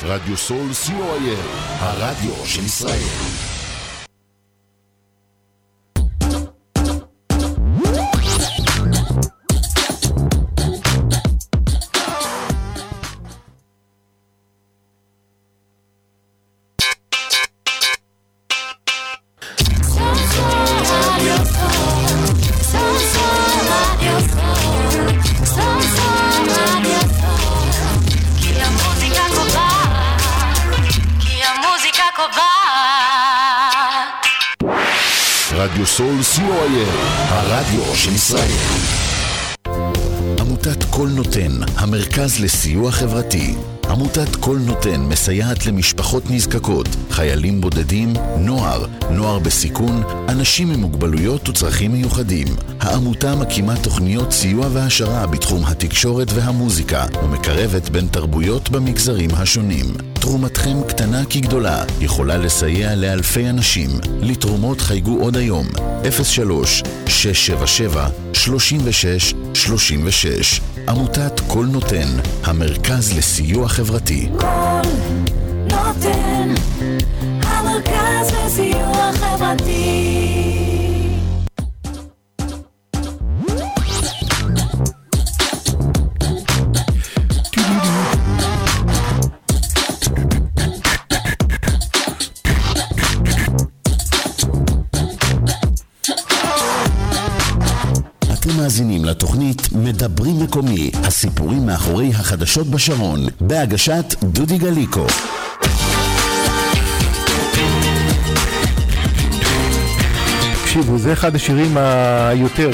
רדיו סול co.il, הרדיו של ישראל. רדיו סול co.il, הרדיו של ישראל. עמותת כל נותן, המרכז לסיוע חברתי. עמותת כל נותן מסייעת למשפחות נזקקות, חיילים בודדים, נוער בסיכון, אנשים עם מוגבלויות וצרכים מיוחדים. העמותה מקימה תוכניות סיוע והשרה בתחום התקשורת והמוזיקה, ומקרבת בין תרבויות במגזרים השונים. תרומתכם קטנה כגדולה, יכולה לסייע לאלפי אנשים. לתרומות חייגו עוד היום, 03-677-3636. עמותת כל נותן, המרכז לסיוע חברתי. כל נותן, המרכז לסיוע חברתי. מאזינים לתוכנית מדברים מקומי, הסיפורים מאחורי החדשות בשרון, בהגשת דודי גליקו. תקשיבו, זה אחד השירים היותר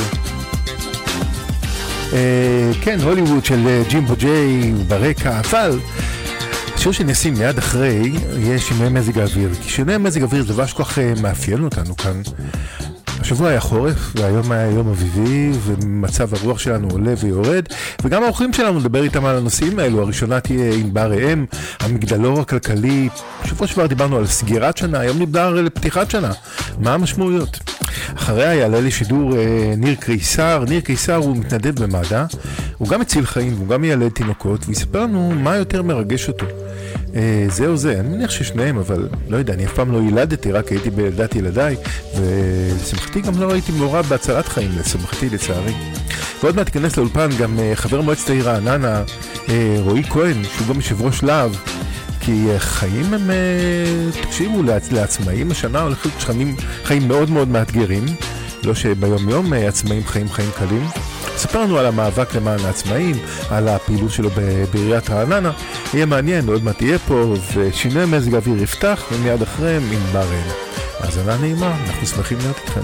כן, הוליווד של ג'ימבו ג'יי ברקע, אבל השיר שנשים מיד אחרי יהיה שינוי מזג האוויר, כי שינוי מזג האוויר זה דבר שכוח מאפיין אותנו כאן. השבוע היה חורף, והיום היה יום אביבי, ומצב הרוח שלנו עולה ויורד, וגם האורחים שלנו נדבר איתם על הנושאים האלו. הראשונה תהיה ענבר ראם, המגדלור הכלכלי. שבוע שעבר דיברנו על סגירת שנה, היום נדבר על פתיחת שנה. מה המשמעויות? אחריה יעלה לשידור ניר קיסר. ניר קיסר הוא מתנדב במד"א, הוא גם מציל חיים, הוא גם ילד תינוקות, ויספר לנו מה יותר מרגש אותו. זהו זה, אני מניח ששניהם, אבל לא יודע, אני אף פעם לא ילדתי, רק הייתי בילדת ילדיי, ולשמחתי גם לא הייתי מעורב בהצלת חיים, לשמחתי לצערי. ועוד מעט תיכנס לאולפן גם חבר מועצת העיר רעננה, רועי כהן, שהוא גם יושב ראש להב, כי חיים הם, תקשיבו, לעצמאים השנה הולכים חיים מאוד מאוד מאתגרים, לא שביום יום עצמאים חיים קלים. ספרנו על המאבק למען העצמאים, על הפעילות שלו בעיריית רעננה. יהיה מעניין, עוד מעט תהיה פה, ושינוי מזג האוויר יפתח, ומיד אחריהם ענבר ראם. האזנה נעימה, אנחנו שמחים להיות איתכם.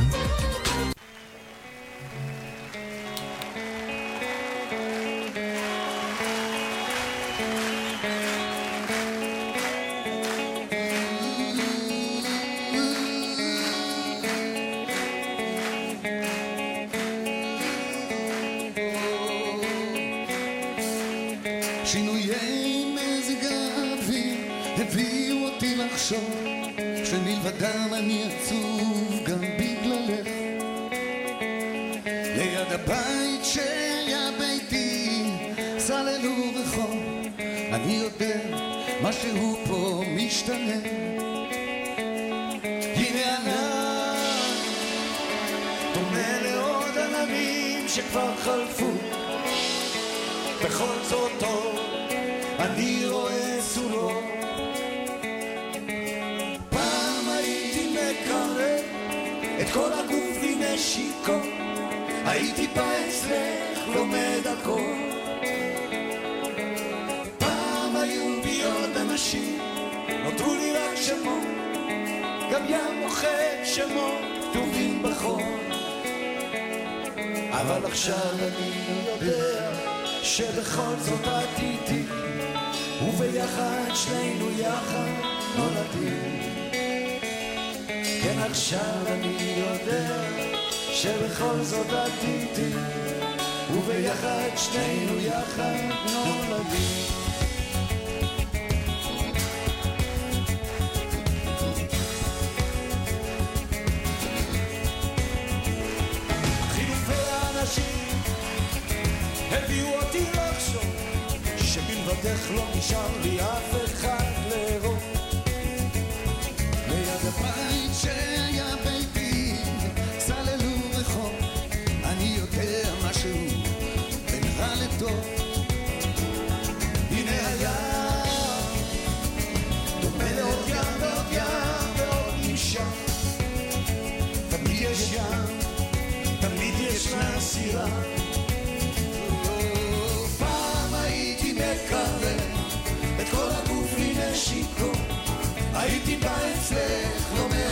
אבל עכשיו אני יודע שבכל זאת עתיתי וביחד שנינו יחד נולדים. כן, עכשיו אני יודע שבכל זאת עתיתי וביחד שנינו יחד נולדים. הביאו אותי לחשוב שבלבדך לא נשאר לי אף אחד,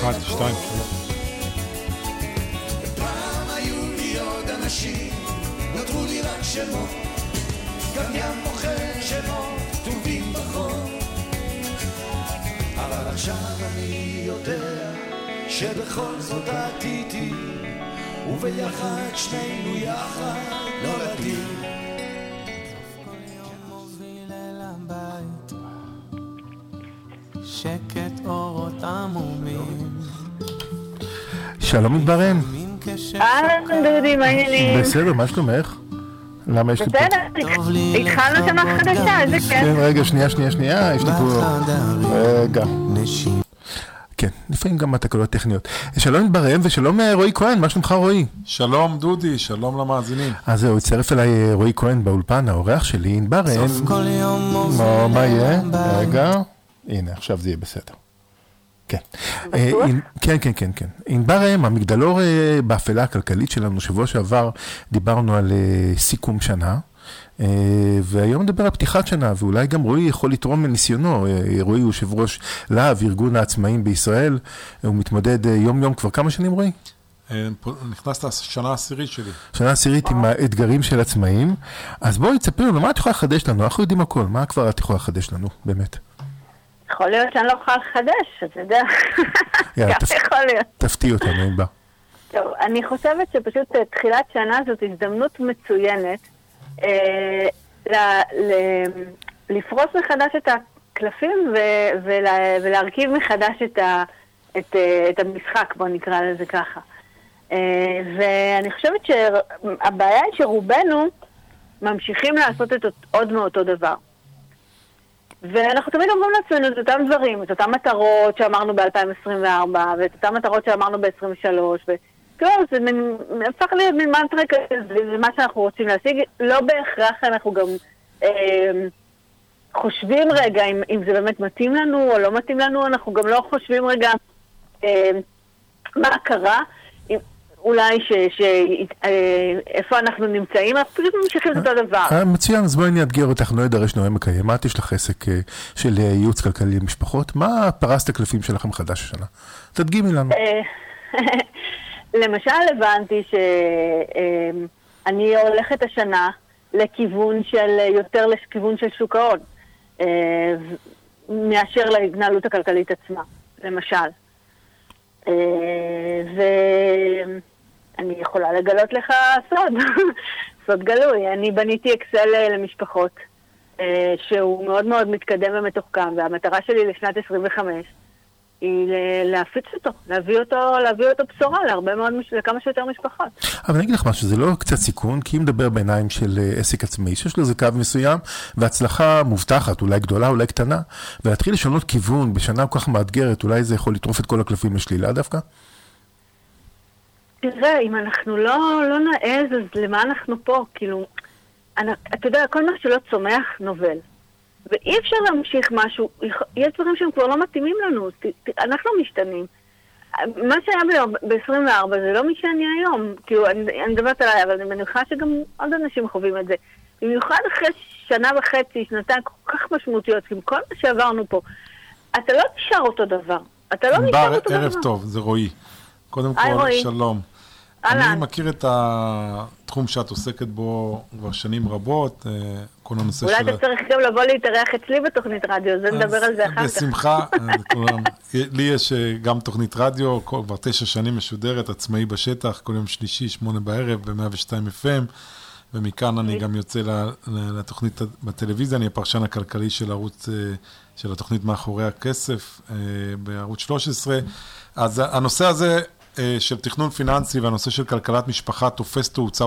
1, 2, 3. פעם היו לי עוד אנשים, נותרו לי רק שמות, גם ים מוכר שמות טובים בחור. אבל עכשיו אני יודע שבכל זאת עתיתי, וביחד שנינו יחד נולדים. שקט אורות עמומים. שלום מתברם. דודי, מה העניינים? בסדר, מה שלומך? למה יש לי פה? בסדר, התחלנו שנה חדשה, איזה כיף. כן, רגע, שנייה, יש לי פה... רגע. כן, לפעמים גם התקלות טכניות. שלום מתברם ושלום רועי כהן, מה שלומך רועי? שלום דודי, שלום למאזינים. אז זהו, הצטרף אליי רועי כהן באולפן, האורח שלי, מתברם. מה יהיה? רגע. הנה, עכשיו זה יהיה בסדר. כן. כן. מתברם, המגדלור באפלה הכלכלית שלנו, שבוע שעבר דיברנו על סיכום שנה, והיום נדבר על פתיחת שנה, ואולי גם רועי יכול לתרום מניסיונו. רועי הוא יושב ראש להב, ארגון העצמאים בישראל, הוא מתמודד יום יום כבר כמה שנים רועי? נכנסת לשנה העשירית שלי. שנה העשירית עם האתגרים של עצמאים, אז בואי תספר לנו, מה את יכולה לחדש לנו? אנחנו יודעים הכל, מה כבר את יכולה לחדש לנו, באמת? יכול להיות שאני לא יכולה לחדש, אתה יודע. גם יכול להיות. תפתיע אותנו, אין בה. טוב, אני חושבת שפשוט תחילת שנה זאת הזדמנות מצוינת לפרוס מחדש את הקלפים ולהרכיב מחדש את המשחק, בוא נקרא לזה ככה. ואני חושבת שהבעיה היא שרובנו ממשיכים לעשות עוד מאותו דבר. ואנחנו תמיד אומרים לעצמנו את אותם דברים, את אותם מטרות שאמרנו ב-2024, ואת אותם מטרות שאמרנו ב-2023, וכאילו זה הפך להיות מין מנטרה כזה, זה מה שאנחנו רוצים להשיג, לא בהכרח אנחנו גם חושבים רגע אם זה באמת מתאים לנו או לא מתאים לנו, אנחנו גם לא חושבים רגע מה קרה, אולי איפה אנחנו נמצאים, אנחנו פשוט ממשיכים את אותו דבר. מצוין, אז בואי נאתגר אותך, נועד הרש נועם מקיים. מה יש לך עסק של ייעוץ כלכלי למשפחות? מה פרסת הקלפים שלכם חדש השנה? תדגימי לנו. למשל הבנתי שאני הולכת השנה לכיוון של, יותר לכיוון של שוק ההון, מאשר להתנהלות הכלכלית עצמה, למשל. ואני יכולה לגלות לך סוד, סוד גלוי. אני בניתי אקסל למשפחות, שהוא מאוד מאוד מתקדם ומתוחכם, והמטרה שלי לשנת 25 היא להפיץ אותו, להביא אותו בשורה לכמה שיותר משפחות. אבל אני אגיד לך משהו, זה לא קצת סיכון, כי אם מדבר בעיניים של עסק עצמאי, שיש לזה קו מסוים, והצלחה מובטחת, אולי גדולה, אולי קטנה, ולהתחיל לשנות כיוון בשנה כל כך מאתגרת, אולי זה יכול לטרוף את כל הקלפים לשלילה דווקא? תראה, אם אנחנו לא נעז, אז למה אנחנו פה? כאילו, אתה יודע, כל מה שלא צומח נובל. ואי אפשר להמשיך משהו, יש דברים שהם כבר לא מתאימים לנו, אנחנו משתנים. מה שהיה ב-24 זה לא מי שאני היום, כאילו אני מדברת עליי, אבל אני מניחה שגם עוד אנשים חווים את זה. במיוחד אחרי שנה וחצי, שנתיים כל כך משמעותיות, עם כל מה שעברנו פה, אתה לא נשאר אותו דבר. אתה לא נשאר אותו דבר. ערב טוב, זה רועי. קודם כל, שלום. אני מכיר את התחום שאת עוסקת בו כבר שנים רבות, כל הנושא אולי אתה צריך גם לבוא להתארח אצלי בתוכנית רדיו, זה נדבר על זה אחר כך. בשמחה, לי יש גם תוכנית רדיו, כבר 9 שנים משודרת, עצמאי בשטח, כל יום שלישי, 8 בערב, ב-102 FM, ומכאן אני גם יוצא לתוכנית בטלוויזיה, אני הפרשן הכלכלי של ערוץ, של התוכנית מאחורי הכסף, בערוץ 13. אז הנושא הזה של תכנון פיננסי והנושא של כלכלת משפחה תופס תאוצה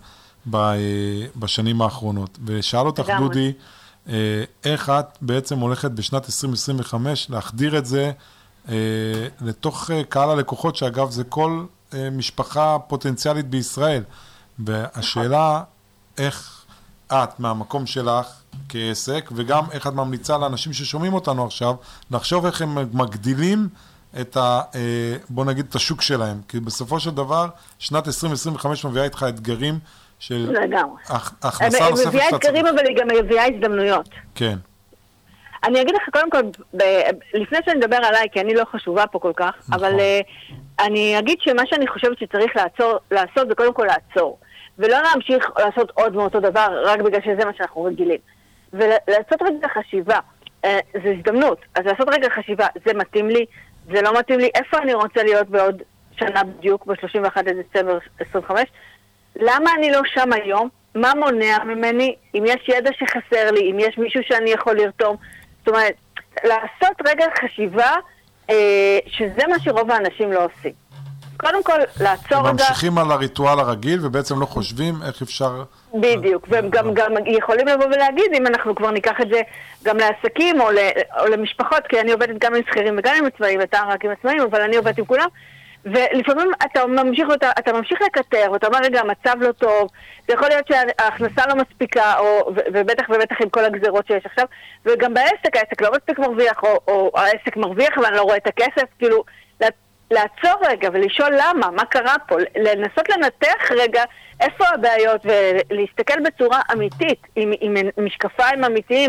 בשנים האחרונות. ושאל אותך דודי, איך את בעצם הולכת בשנת 2025 להחדיר את זה לתוך קהל הלקוחות, שאגב זה כל משפחה פוטנציאלית בישראל. והשאלה, איך את מהמקום שלך כעסק, וגם איך את ממליצה לאנשים ששומעים אותנו עכשיו, לחשוב איך הם מגדילים את בוא נגיד את השוק שלהם, כי בסופו של דבר שנת 2025 מביאה איתך אתגרים של הכנסה נוספת. היא מביאה אתגרים, אבל היא גם מביאה הזדמנויות. כן. אני אגיד לך קודם כל, לפני שאני אדבר עליי, כי אני לא חשובה פה כל כך, אבל אני אגיד שמה שאני חושבת שצריך לעשות זה קודם כל לעצור. ולא להמשיך לעשות עוד מאותו דבר, רק בגלל שזה מה שאנחנו רגילים. ולעשות רגע חשיבה, זה הזדמנות. אז לעשות רגע חשיבה, זה מתאים לי, זה לא מתאים לי, איפה אני רוצה להיות בעוד שנה בדיוק, ב-31 דצמבר 25? למה אני לא שם היום? מה מונע ממני? אם יש ידע שחסר לי, אם יש מישהו שאני יכול לרתום. זאת אומרת, לעשות רגע חשיבה, שזה מה שרוב האנשים לא עושים. קודם כל, לעצור רגע... ממשיכים על הריטואל הרגיל, ובעצם לא חושבים איך אפשר... בדיוק, והם גם יכולים לבוא ולהגיד, אם אנחנו כבר ניקח את זה גם לעסקים או למשפחות, כי אני עובדת גם עם שכירים וגם עם עצמאים, אתה רק עם עצמאים, אבל אני עובדת עם כולם, ולפעמים אתה ממשיך לקטר, ואתה אומר, רגע, המצב לא טוב, זה יכול להיות שההכנסה לא מספיקה, ובטח עם כל הגזרות שיש עכשיו, וגם בעסק, העסק לא מספיק מרוויח, או העסק מרוויח ואני לא רואה את הכסף, כאילו, לעצור רגע ולשאול למה, מה קרה פה, לנסות לנתח רגע איפה הבעיות ולהסתכל בצורה אמיתית, עם משקפיים אמיתיים,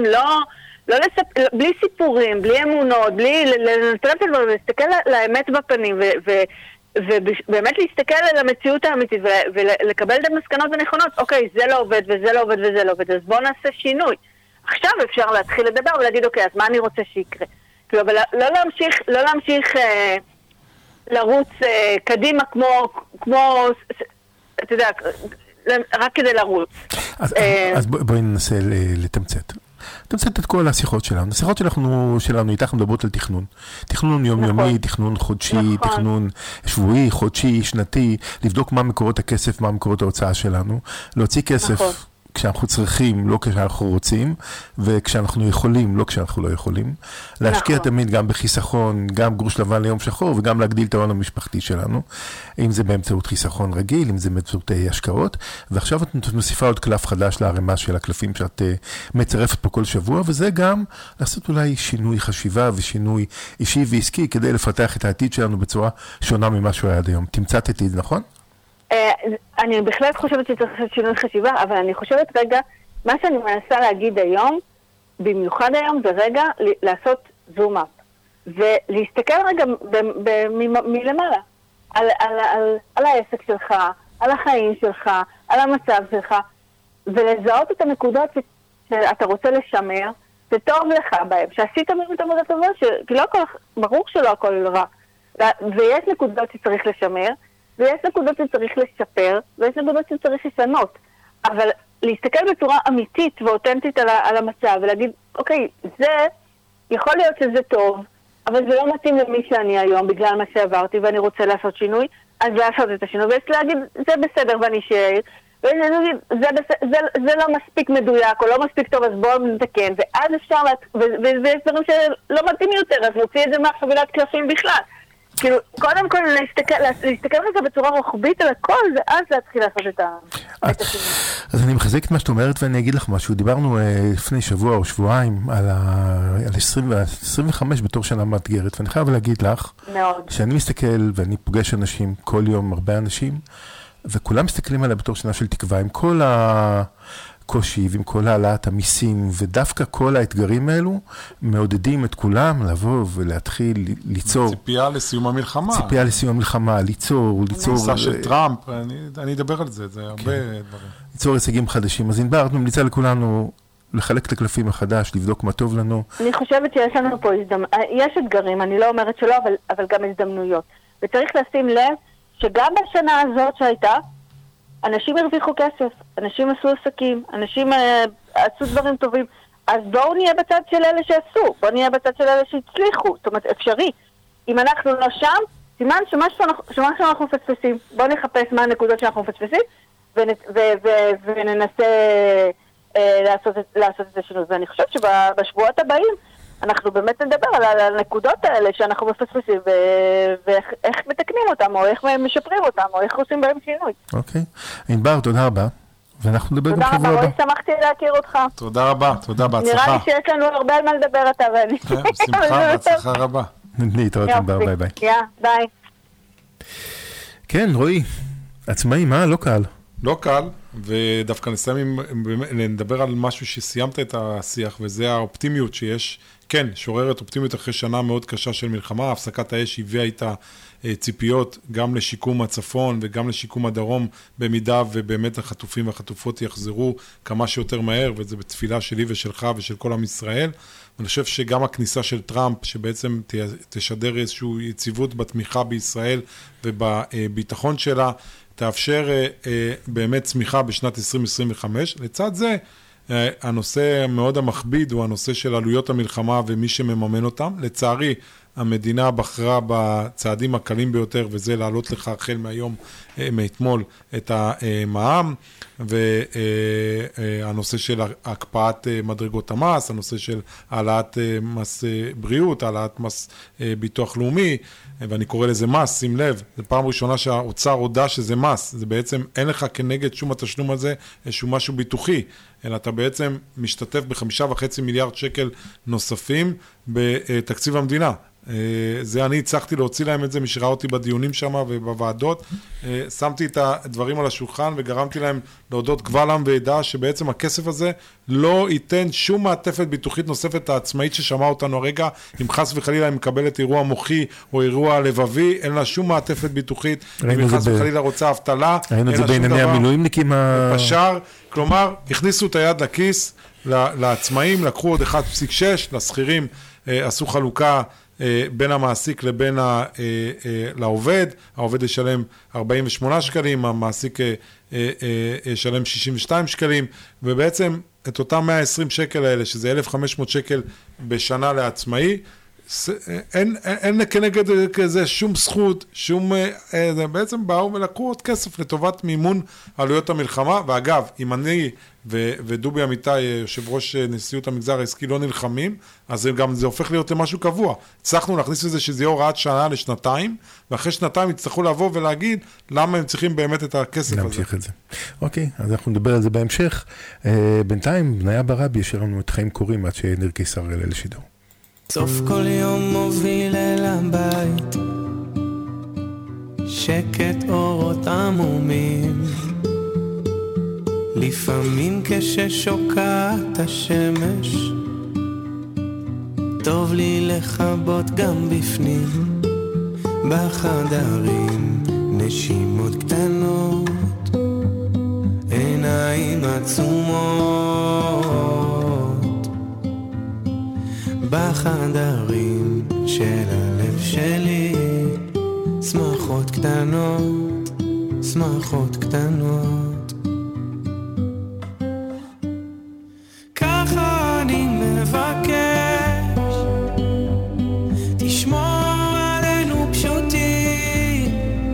בלי סיפורים, בלי אמונות, בלי לנטרף את הדברים, להסתכל לאמת בפנים ובאמת להסתכל על המציאות האמיתית ולקבל את המסקנות הנכונות. אוקיי, זה לא עובד וזה לא עובד וזה לא עובד, אז בואו נעשה שינוי. עכשיו אפשר להתחיל לדבר ולהגיד, אוקיי, אז מה אני רוצה שיקרה? אבל לא להמשיך לרוץ קדימה כמו, אתה יודע, רק כדי לרוץ. אז בואי ננסה לתמצת. תמצת את כל השיחות שלנו. השיחות שלנו איתך מדברות על תכנון. תכנון יומיומי, תכנון חודשי, תכנון שבועי, חודשי, שנתי, לבדוק מה מקורות הכסף, מה מקורות ההוצאה שלנו, להוציא כסף כשאנחנו צריכים, לא כשאנחנו רוצים, וכשאנחנו יכולים, לא כשאנחנו לא יכולים. להשקיע תמיד גם בחיסכון, גם גרוש לבן ליום שחור, וגם להגדיל את ההון המשפחתי שלנו, אם זה באמצעות חיסכון רגיל, אם זה באמצעות השקעות, ועכשיו את מוסיפה עוד קלף חדש לערימה של הקלפים שאת מצרפת פה כל שבוע, וזה גם לעשות אולי שינוי חשיבה ושינוי אישי ועסקי, כדי לפתח את העתיד שלנו בצורה שונה ממה שהוא היה עד היום. תמצאת את זה, נכון? אני בהחלט חושבת שצריך לעשות שינוי חשיבה, אבל אני חושבת רגע, מה שאני מנסה להגיד היום, במיוחד היום, זה רגע לעשות זום אפ, ולהסתכל רגע מלמעלה, על העסק שלך, על החיים שלך, על המצב שלך, ולזהות את הנקודות שאתה רוצה לשמר, זה טוב לך בהם, שעשית באמת עבודה טובה, כי לא הכל, ברור שלא הכל רע, ויש נקודות שצריך לשמר, ויש נקודות שצריך לשפר, ויש נקודות שצריך לשנות. אבל להסתכל בצורה אמיתית ואותנטית על המצב, ולהגיד, אוקיי, זה, יכול להיות שזה טוב, אבל זה לא מתאים למי שאני היום, בגלל מה שעברתי, ואני רוצה לעשות שינוי, אז לעשות את השינוי, ויש להגיד, זה בסדר ואני אשאר, זה לא מספיק מדויק, או לא מספיק טוב, אז בואו נתקן, ואז אפשר, ויש דברים שלא מתאים יותר, אז נוציא את זה מהחבילת קלפים בכלל. כאילו, קודם כל להסתכל רגע בצורה רוחבית על הכל, ואז להתחיל לעשות את השינוי. אז אני מחזק את מה שאת אומרת, ואני אגיד לך משהו. דיברנו לפני שבוע או שבועיים על 25 בתור שנה מאתגרת, ואני חייב להגיד לך, שאני מסתכל ואני פוגש אנשים כל יום, הרבה אנשים, וכולם מסתכלים עליה בתור שנה של תקווה, עם כל הקושי ועם כל העלאת המיסים, ודווקא כל האתגרים האלו מעודדים את כולם לבוא ולהתחיל ליצור. ציפייה לסיום המלחמה. ציפייה לסיום המלחמה, ליצור. ניסה של טראמפ, אני אדבר על זה, זה הרבה דברים. ליצור הישגים חדשים. אז ענבר, אנחנו ממליצה לכולנו לחלק את הקלפים מחדש, לבדוק מה טוב לנו. אני חושבת שיש לנו פה יש אתגרים, אני לא אומרת שלא, אבל גם הזדמנויות. וצריך לשים לב שגם בשנה הזאת שהייתה, אנשים הרוויחו כסף, אנשים עשו עסקים, אנשים עשו דברים טובים, אז בואו נהיה בצד של אלה שעשו, בואו נהיה בצד של אלה שהצליחו, זאת אומרת, אפשרי. אם אנחנו לא שם, סימן שמשהו אנחנו מפספסים. בואו נחפש מה הנקודות שאנחנו מפספסים, וננסה לעשות את השינוי. ואני חושבת שבשבועות הבאים, אנחנו באמת נדבר על הנקודות האלה שאנחנו מפספסים, ואיך מתקנים אותם, או איך משפרים אותם, או איך עושים בהם שינוי. אוקיי. ענבר, תודה רבה. ואנחנו נדבר גם שבוע הבא. תודה רבה, שמחתי להכיר אותך. תודה רבה, תודה, בהצלחה. נראה לי שיש לנו הרבה על מה לדבר אתה ואני. שמחה, בהצלחה רבה. להתראות, ענבר, ביי ביי. ביי. כן, רועי, עצמאי, מה? לא קל. לא קל, ודווקא נדבר על משהו שסיימת את השיח, וזה האופטימיות שיש, כן, שוררת אופטימיות אחרי שנה מאוד קשה של מלחמה, הפסקת האש הביאה איתה ציפיות גם לשיקום הצפון וגם לשיקום הדרום, במידה ובאמת החטופים והחטופות יחזרו כמה שיותר מהר, וזה בתפילה שלי ושלך ושל כל עם ישראל. אני חושב שגם הכניסה של טראמפ, שבעצם תשדר איזושהי יציבות בתמיכה בישראל ובביטחון שלה, תאפשר באמת צמיחה בשנת 2025. לצד זה, הנושא מאוד המכביד הוא הנושא של עלויות המלחמה ומי שמממן אותם. לצערי, המדינה בחרה בצעדים הקלים ביותר, וזה לעלות לך החל מהיום, מאתמול, את המע"מ, והנושא של הקפאת מדרגות המס, הנושא של העלאת מס בריאות, העלאת מס ביטוח לאומי, ואני קורא לזה מס, שים לב, זו פעם ראשונה שהאוצר הודע שזה מס, זה בעצם אין לך כנגד שום התשלום הזה, איזשהו משהו ביטוחי, אלא אתה בעצם משתתף ב5.5 מיליארד שקל נוספים בתקציב המדינה. זה אני הצלחתי להוציא להם את זה, משראה אותי בדיונים שם ובוועדות, שמתי את הדברים על השולחן וגרמתי להם להודות קבל עם ועדה שבעצם הכסף הזה לא ייתן שום מעטפת ביטוחית נוספת העצמאית ששמע אותנו הרגע, אם חס וחלילה היא מקבלת אירוע מוחי או אירוע לבבי, אין לה שום מעטפת ביטוחית, אם חס וחלילה רוצה אבטלה, ראינו את זה בענייני המילואימניקים פשר, כלומר, הכניסו את היד לכיס לעצמאים, לקחו עוד 1.6, לשכירים עשו חלוקה בין המעסיק לבין לעובד, העובד ישלם 48 שקלים, המעסיק ישלם 62 שקלים, ובעצם את אותם 120 שקל האלה, שזה 1,500 שקל בשנה לעצמאי, אין כנגד כזה שום זכות, בעצם באו ולקחו עוד כסף לטובת מימון עלויות המלחמה, ואגב, אם אני ודובי אמיתי, יושב ראש נשיאות המגזר העסקי, לא נלחמים, אז גם זה הופך להיות למשהו קבוע. הצלחנו להכניס לזה שזה יהיה הוראת שנה לשנתיים, ואחרי שנתיים יצטרכו לבוא ולהגיד למה הם צריכים באמת את הכסף הזה. להמשיך את זה. אוקיי, אז אנחנו נדבר על זה בהמשך. בינתיים, בניה ברבי, יש לנו את חיים קוראים עד שניר קיסר אלה לשידור. סוף כל יום מוביל אל הבית, שקט אורות עמומים, לפעמים כששוקעת השמש, טוב לי לחבות גם בפנים, בחדרים נשימות קטנות, עיניים עצומות, בחדרים של הלב שלי, שמחות קטנות, שמחות קטנות. ככה אני מבקש, תשמור עלינו פשוטים,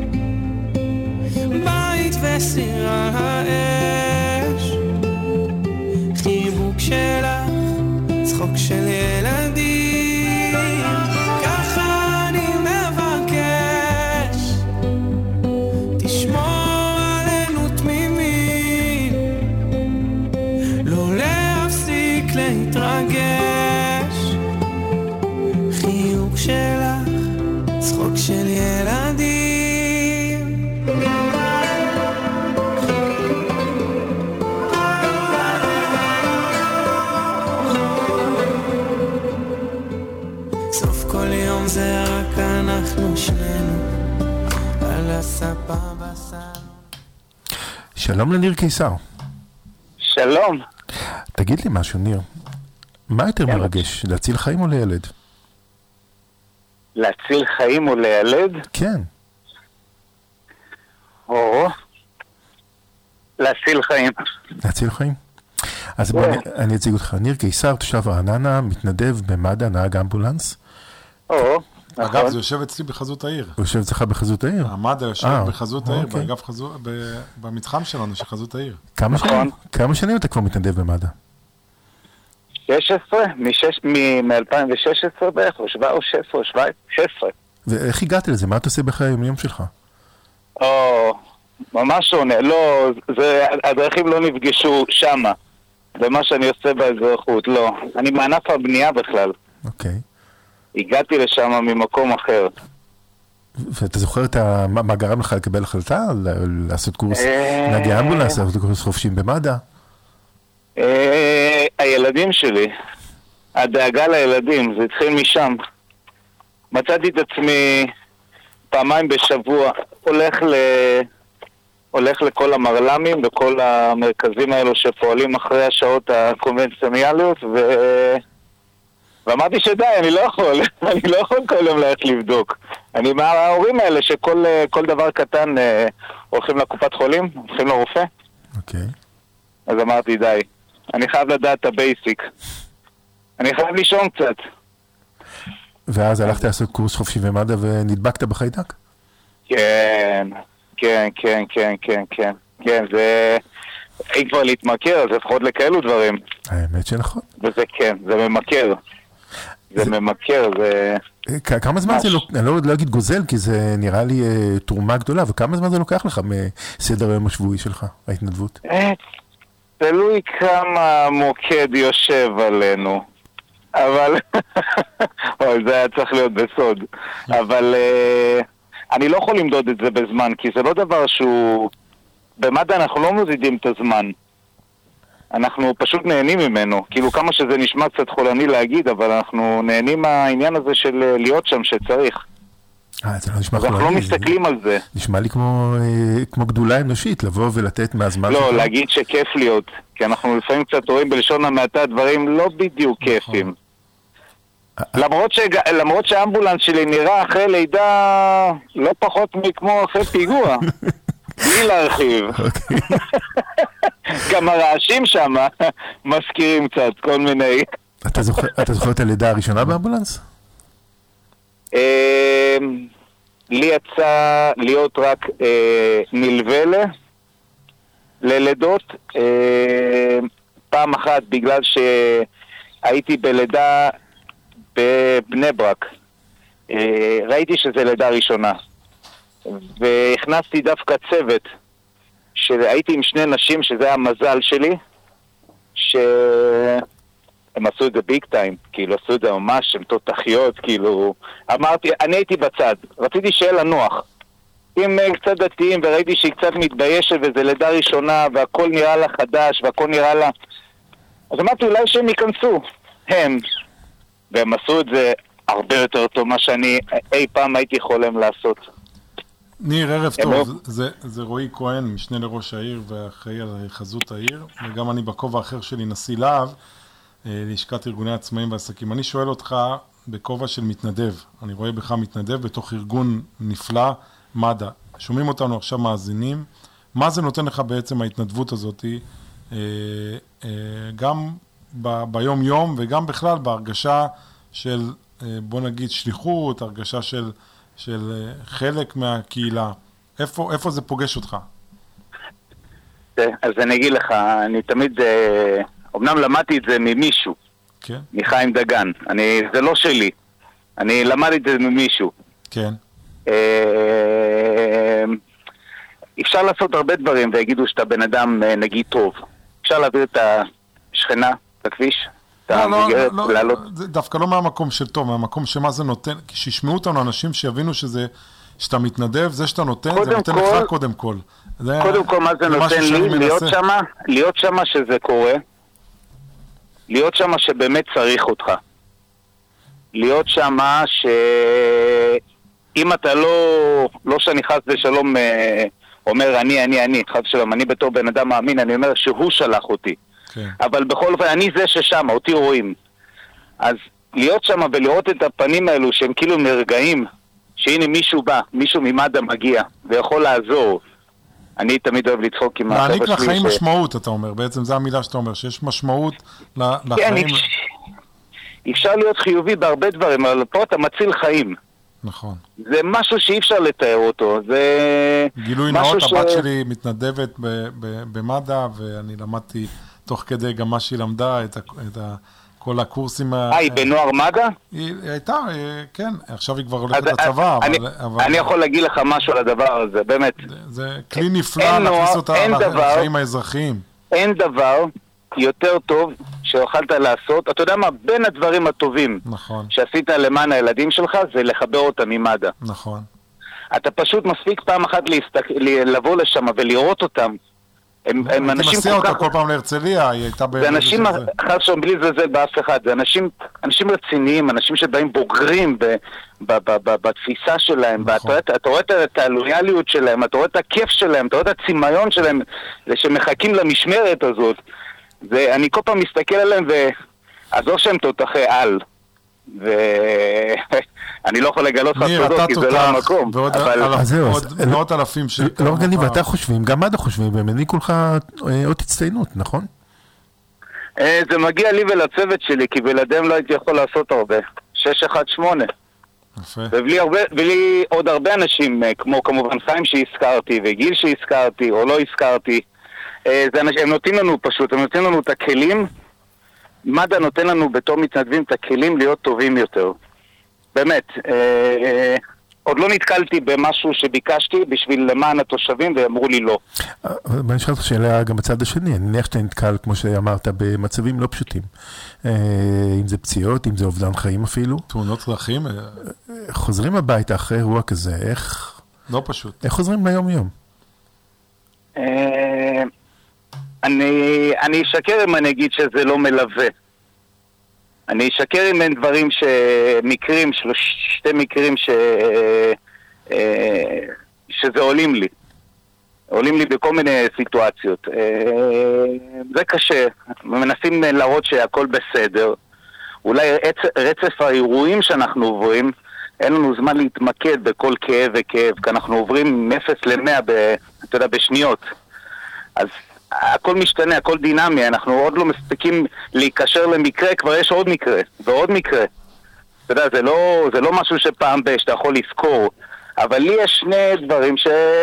בית וסיר על האש, חיבוק שלך, צחוק של ילדים, ככה אני מבקש, תשמור עלינו תמימים, לא להפסיק להתרגש, חיוך שלך, צחוק של ילדים. זה רק אנחנו שנינו על הספה בסלון. שלום לניר קיסר. שלום. תגיד לי משהו, ניר. מה יותר מרגש, להציל חיים או לילד? להציל חיים או לילד? כן. או להציל חיים. להציל חיים? אז בוא אני אציג אותך. ניר קיסר, תושב רעננה, מתנדב במד"א, נהג אמבולנס. אגב, זה יושב אצלי בחזות העיר. הוא יושב אצלך בחזות העיר? המד"א יושב בחזות העיר, במתחם שלנו של חזות העיר. כמה שנים אתה כבר מתנדב במד"א? 16, מ-2016 בערך, או 16. ואיך הגעת לזה? מה אתה עושה בחיי היום שלך? ממש שונה, לא, הדרכים לא נפגשו שמה, במה שאני עושה באזרחות, לא. אני מענף הבנייה בכלל. אוקיי. הגעתי לשם ממקום אחר. ואתה זוכר מה גרם לך לקבל החלטה? לעשות קורס נהגי אמבולנס, לעשות קורס חופשיים במד"א? הילדים שלי, הדאגה לילדים, זה התחיל משם. מצאתי את עצמי פעמיים בשבוע, הולך לכל המרלמים, לכל המרכזים האלו שפועלים אחרי השעות הקונבנציונליות, ואמרתי שדי, אני לא יכול כל יום ללכת לבדוק. אני מההורים האלה שכל דבר קטן הולכים לקופת חולים, הולכים לרופא. אוקיי. אז אמרתי די, אני חייב לדעת את הבייסיק. אני חייב לישון קצת. ואז הלכת לעשות קורס חופשי במד"א ונדבקת בחיידק? כן, זה... אם כבר להתמכר, אז לפחות לכאלו דברים. האמת שנכון. וזה כן, זה ממכר. כמה זמן זה, אני לא אגיד גוזל, כי זה נראה לי תרומה גדולה, וכמה זמן זה לוקח לך מסדר היום השבועי שלך, ההתנדבות? תלוי כמה מוקד יושב עלינו. אבל... זה היה צריך להיות בסוד. אבל אני לא יכול למדוד את זה בזמן, כי זה לא דבר שהוא... במד"א אנחנו לא מוזידים את הזמן. אנחנו פשוט נהנים ממנו. כאילו כמה שזה נשמע קצת חולני להגיד, אבל אנחנו נהנים מהעניין הזה של להיות שם שצריך. זה לא נשמע חולני. אנחנו לא מסתכלים על זה. נשמע לי כמו גדולה אנושית, לבוא ולתת מהזמן. לא, להגיד שכיף להיות. כי אנחנו לפעמים קצת רואים בלשון המעטה דברים לא בדיוק כיפים. למרות שהאמבולנס שלי נראה אחרי לידה לא פחות מכמו אחרי פיגוע. בלי להרחיב. גם הרעשים שם מזכירים קצת כל מיני. אתה זוכר את הלידה הראשונה באמבולנס? לי יצא להיות רק נלווה ללידות. פעם אחת בגלל שהייתי בלידה בבני ברק. ראיתי שזה לידה ראשונה. והכנסתי דווקא צוות שהייתי עם שני נשים, שזה היה המזל שלי, שהם עשו את זה ביג טיים, כאילו עשו את זה ממש, הם תותחיות, כאילו אמרתי, אני הייתי בצד, רציתי שיהיה לה נוח עם קצת דתיים, וראיתי שהיא קצת מתביישת וזה לידה ראשונה והכל נראה לה חדש והכל נראה לה, אז אמרתי אולי שהם ייכנסו הם, והם עשו את זה הרבה יותר טוב מה שאני אי פעם הייתי חולם לעשות. ניר, ערב טוב, זה רועי כהן, משנה לראש העיר ואחראי על חזות העיר, וגם אני בכובע אחר שלי נשיא להב, לשכת ארגוני עצמאים ועסקים. אני שואל אותך בכובע של מתנדב, אני רואה בך מתנדב בתוך ארגון נפלא, מד"א. שומעים אותנו עכשיו מאזינים, מה זה נותן לך בעצם ההתנדבות הזאת, גם ביום יום וגם בכלל בהרגשה של, בוא נגיד, שליחות, הרגשה של חלק מהקהילה. איפה זה פוגש אותך? אז אני אגיד לך, אני תמיד, אמנם למדתי את זה ממישהו, כן. מחיים דגן, זה לא שלי, אני למדתי את זה ממישהו. כן. אפשר לעשות הרבה דברים ויגידו שאתה בן אדם נגיד טוב. אפשר להעביר את השכנה בכביש, לא, זה דווקא לא מהמקום של טוב, מהמקום שמה זה נותן, שישמעו אותנו אנשים שיבינו שאתה מתנדב, זה שאתה נותן, זה נותן לך קודם כל. קודם כל מה זה נותן לי, להיות שמה שזה קורה, להיות שמה שבאמת צריך אותך. להיות שמה אם אתה לא שאני חס ושלום אומר אני, חס ושלום, אני בתור בן אדם מאמין, אני אומר שהוא שלח אותי. אבל בכל אופן, אני זה ששם, אותי רואים. אז להיות שם ולראות את הפנים האלו שהם כאילו נרגעים, שהנה מישהו בא, מישהו ממד"א מגיע ויכול לעזור. אני תמיד אוהב לצחוק עם החבר'ה שלי. להעניק לחיים משמעות, אתה אומר, בעצם זו המילה שאתה אומר, שיש משמעות לחיים. כן, אפשר להיות חיובי בהרבה דברים, אבל פה אתה מציל חיים. נכון. זה משהו שאי אפשר לתאר אותו, זה... גילוי נאות, הבת שלי מתנדבת במד"א, ואני למדתי תוך כדי גם מה שהיא למדה, את כל הקורסים... היא בנוער מד"א? היא הייתה, כן, עכשיו היא כבר הולכת לצבא, אבל... אני יכול להגיד לך משהו על הדבר הזה, באמת. זה כלי נפלא להכניס אותה לחיים האזרחיים. אין דבר יותר טוב שיכולת לעשות, אתה יודע מה, בין הדברים הטובים נכון. שעשית למען הילדים שלך, זה לחבר אותם עם מד"א. נכון. אתה פשוט מספיק פעם אחת לבוא לשם ולראות אותם. הם אנשים כל כך... הייתי מסיע אותה כל פעם להרצליה, היא הייתה זה אנשים, חשוב, בלי זלזל באף אחד, זה אנשים רציניים, אנשים שבאים בוגרים בתפיסה שלהם, אתה רואה את הלויאליות שלהם, אתה רואה את הכיף שלהם, אתה רואה את הצימיון שלהם, שמחכים למשמרת הזאת. ואני כל פעם מסתכל עליהם ועזור שהם תותחי על. ואני לא יכול לגלות לך סודות כי זה לא המקום. ועוד מאות אלפים ש... לא רק אני ואתה חושבים, גם מד"א חושבים, והם העניקו לך עוד הצטיינות, נכון? זה מגיע לי ולצוות שלי, כי בלעדיהם לא הייתי יכול לעשות הרבה. 618. ובלי עוד הרבה אנשים, כמו כמובן חיים שהזכרתי, וגיל שהזכרתי, או לא הזכרתי, הם נותנים לנו פשוט, הם נותנים לנו את הכלים, מד"א נותן לנו בתור מתנדבים את הכלים להיות טובים יותר. באמת, עוד לא נתקלתי במשהו שביקשתי בשביל למען התושבים ואמרו לי לא. ואני אשאל אותך שאלה גם בצד השני, אני מניח שאתה נתקל, כמו שאמרת, במצבים לא פשוטים. אם זה פציעות, אם זה אובדן חיים אפילו. תאונות דרכים. חוזרים הביתה אחרי אירוע כזה, איך... לא פשוט. איך חוזרים ליום יום? אני אשקר אם אני אגיד שזה לא מלווה. אני אשקר אם אין דברים שמקרים, שתי מקרים שזה עולים לי. עולים לי בכל מיני סיטואציות. זה קשה. מנסים להראות שהכל בסדר. אולי רצף האירועים שאנחנו עוברים, אין לנו זמן להתמקד בכל כאב וכאב, כי אנחנו עוברים מ-0 ל-100 אתה יודע, בשניות. אז הכל משתנה, הכל דינמי, אנחנו עוד לא מספיקים להיקשר למקרה, כבר יש עוד מקרה, ועוד מקרה. אתה יודע, זה לא משהו שפעם שאתה יכול לזכור, אבל לי יש שני דברים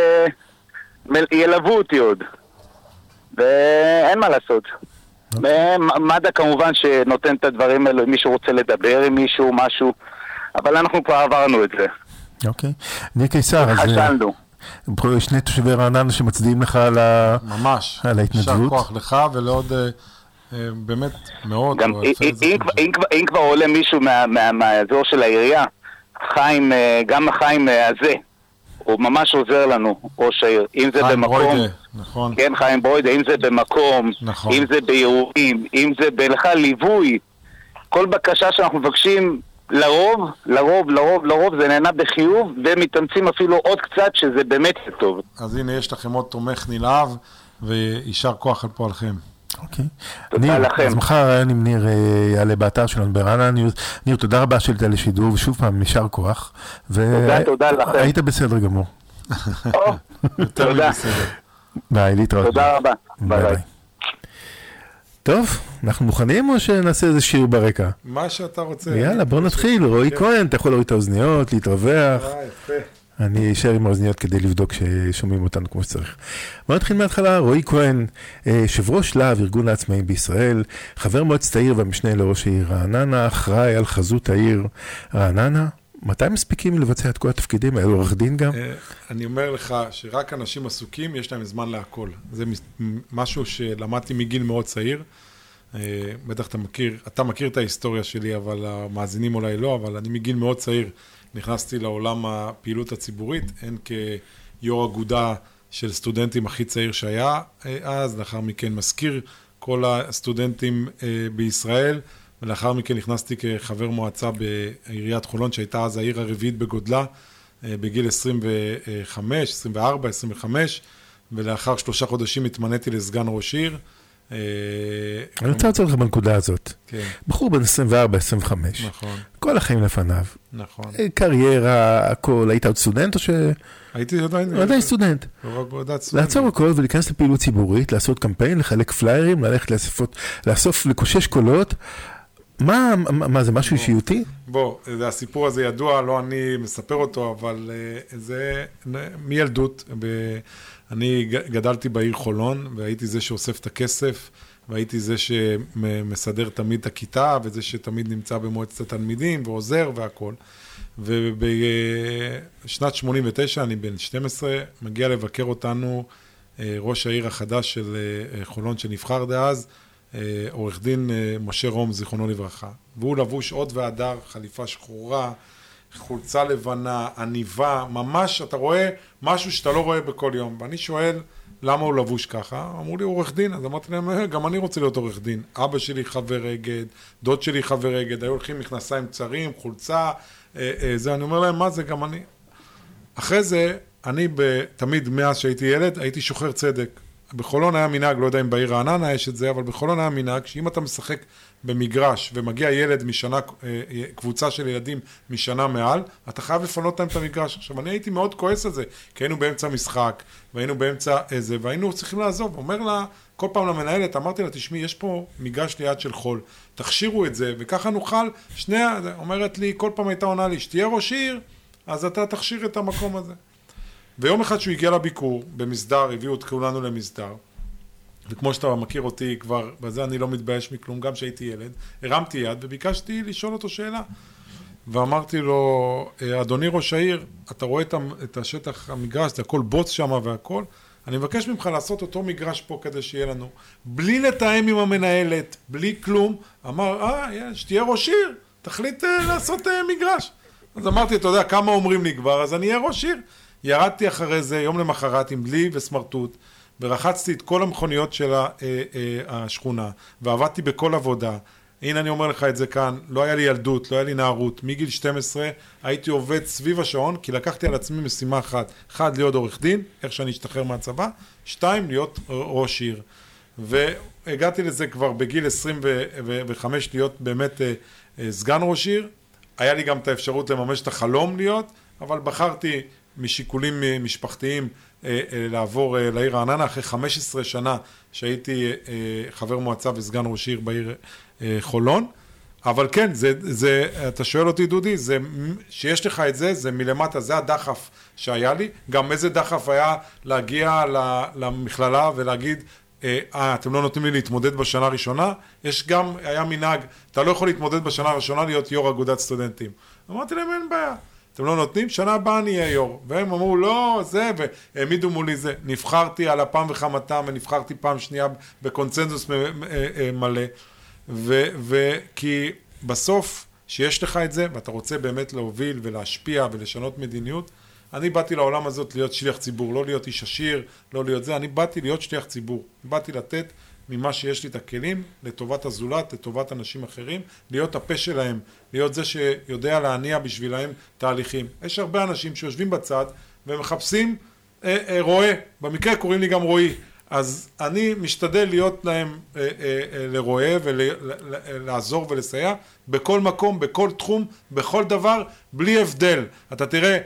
שילוו אותי עוד, ואין מה לעשות. מד"א כמובן שנותן את הדברים האלו, אם מישהו רוצה לדבר עם מישהו, משהו, אבל אנחנו כבר עברנו את זה. אוקיי. ניר קיסר, אז... חשלנו. שני תושבי רעננה שמצדיעים לך על ההתנדבות. יישר כוח לך ולעוד באמת מאוד. אם כבר עולה מישהו מהאזור של העירייה, חיים, גם החיים הזה, הוא ממש עוזר לנו, ראש העיר. אם זה במקום, נכון. כן, חיים ברוידה, אם זה במקום, נכון. אם זה באירועים, אם זה בכלל ליווי, כל בקשה שאנחנו מבקשים, לרוב זה נהנה בחיוב, ומתאמצים אפילו עוד קצת שזה באמת טוב. אז הנה יש לכם עוד תומך נלהב, וישר כוח על פועלכם. אוקיי. תודה לכם. אז מחר אם ניר יעלה באתר שלנו ברעננה ניוז. ניר, תודה רבה שלת לשידור, ושוב פעם יישר כוח. תודה לכם. היית בסדר גמור. תודה. ביי, להתראות. תודה רבה. ביי. טוב, אנחנו מוכנים או שנעשה איזה שיר ברקע? מה שאתה רוצה. יאללה, בוא נתחיל. רועי כהן, אתה יכול להוריד את האוזניות, להתרווח. יפה. אני אשאר עם האוזניות כדי לבדוק ששומעים אותנו כמו שצריך. בוא נתחיל מההתחלה. רועי כהן, יושב ראש להב, ארגון העצמאים בישראל, חבר מועצת העיר והמשנה לראש העיר רעננה, אחראי על חזות העיר רעננה. מתי מספיקים לבצע את כל התפקידים האלו, עורך דין גם? אני אומר לך שרק אנשים עסוקים, יש להם זמן להכל. זה משהו שלמדתי מגיל מאוד צעיר. בטח אתה מכיר את ההיסטוריה שלי, אבל המאזינים אולי לא, אבל אני מגיל מאוד צעיר נכנסתי לעולם הפעילות הציבורית, הן כיו"ר אגודה של סטודנטים הכי צעיר שהיה אז, לאחר מכן מזכיר כל הסטודנטים בישראל, ולאחר מכן נכנסתי כחבר מועצה בעיריית חולון, שהייתה אז העיר הרביעית בגודלה, בגיל 25, 24, 25, ולאחר 3 חודשים התמניתי לסגן ראש עיר. אני רוצה לצאת לך בנקודה הזאת. בחור בן 24, 25. נכון. כל החיים לפניו. נכון. קריירה, הכל. היית עוד סטודנט או ש... הייתי עדיין סטודנט. לעצור הכל ולהיכנס לפעילות ציבורית, לעשות קמפיין, לחלק פליירים, ללכת לאסוף, לקושש קולות. מה זה, משהו אישיותי? בוא, הסיפור הזה ידוע, לא אני מספר אותו, אבל זה מילדות. אני גדלתי בעיר חולון, והייתי זה שאוסף את הכסף, והייתי זה שמסדר תמיד את הכיתה, וזה שתמיד נמצא במועצת התלמידים, ועוזר והכל. ובשנת 89, אני בן 12, מגיע לבקר אותנו ראש העיר החדש של חולון שנבחר דאז, עורך דין משה רום, זיכרונו לברכה. והוא לבוש עוד והדר, חליפה שחורה, חולצה לבנה, עניבה, ממש אתה רואה משהו שאתה לא רואה בכל יום. ואני שואל, למה הוא לבוש ככה? אמרו לי, עורך דין. אז אמרתי להם, גם אני רוצה להיות עורך דין. אבא שלי חבר אגד, דוד שלי חבר אגד, היו הולכים מכנסיים קצרים, חולצה, זה, אני אומר להם, מה זה? גם אני. אחרי זה, אני תמיד מאז שהייתי ילד, הייתי שוחר צדק. בחולון היה מנהג, לא יודע אם בעיר רעננה יש את זה, אבל בחולון היה מנהג, שאם אתה משחק במגרש ומגיע ילד משנה, קבוצה של ילדים משנה מעל, אתה חייב לפנות להם את המגרש. עכשיו, אני הייתי מאוד כועס על זה, כי היינו באמצע משחק, והיינו באמצע איזה, והיינו צריכים לעזוב. אומר לה, כל פעם למנהלת, אמרתי לה, תשמעי, יש פה מגרש ליד של חול, תכשירו את זה, וככה נוכל, אומרת לי, כל פעם הייתה עונה לי, שתהיה ראש עיר, אז אתה תכשיר את המקום הזה. ויום אחד שהוא הגיע לביקור, במסדר, הביאו את כולנו למסדר, וכמו שאתה מכיר אותי כבר, בזה אני לא מתבייש מכלום, גם שהייתי ילד, הרמתי יד וביקשתי לשאול אותו שאלה. ואמרתי לו, אדוני ראש העיר, אתה רואה את השטח המגרש, זה הכל בוץ שם והכל, אני מבקש ממך לעשות אותו מגרש פה כדי שיהיה לנו. בלי לתאם עם המנהלת, בלי כלום, אמר, שתהיה ראש עיר, תחליט לעשות מגרש. אז אמרתי, אתה יודע, כמה אומרים לי כבר, אז אני אהיה ראש עיר. ירדתי אחרי זה, יום למחרת עם דלי וסמרטוט, ורחצתי את כל המכוניות של השכונה, ועבדתי בכל עבודה. הנה אני אומר לך את זה כאן, לא היה לי ילדות, לא היה לי נערות. מגיל 12 הייתי עובד סביב השעון, כי לקחתי על עצמי משימה אחת. אחד, להיות עורך דין, איך שאני אשתחרר מהצבא. 2, להיות ראש עיר. והגעתי לזה כבר בגיל 25 להיות באמת סגן ראש עיר. היה לי גם את האפשרות לממש את החלום להיות, אבל בחרתי משיקולים משפחתיים לעבור לעיר רעננה אחרי 15 שנה שהייתי חבר מועצה וסגן ראש עיר בעיר חולון. אבל כן, אתה שואל אותי דודי, שיש לך את זה, זה מלמטה, זה הדחף שהיה לי. גם איזה דחף היה להגיע למכללה ולהגיד, אתם לא נותנים לי להתמודד בשנה הראשונה. יש גם, היה מנהג, אתה לא יכול להתמודד בשנה הראשונה להיות יו"ר אגודת סטודנטים. אמרתי להם, אין בעיה. אתם לא נותנים, שנה הבאה אני אהיה יו"ר. והם אמרו, לא, זה, והעמידו מולי זה. נבחרתי על הפעם וחמתם, ונבחרתי פעם שנייה בקונצנזוס מלא. וכי בסוף, שיש לך את זה, ואתה רוצה באמת להוביל ולהשפיע ולשנות מדיניות, אני באתי לעולם הזאת להיות שליח ציבור, לא להיות איש עשיר, לא להיות זה, אני באתי להיות שליח ציבור. באתי לתת ממה שיש לי את הכלים, לטובת הזולת, לטובת אנשים אחרים, להיות הפה שלהם, להיות זה שיודע להניע בשבילהם תהליכים. יש הרבה אנשים שיושבים בצד ומחפשים רואה, במקרה קוראים לי גם רועי, אז אני משתדל להיות להם לרואה ולעזור ולסייע בכל מקום, בכל תחום, בכל דבר, בלי הבדל. אתה תראה,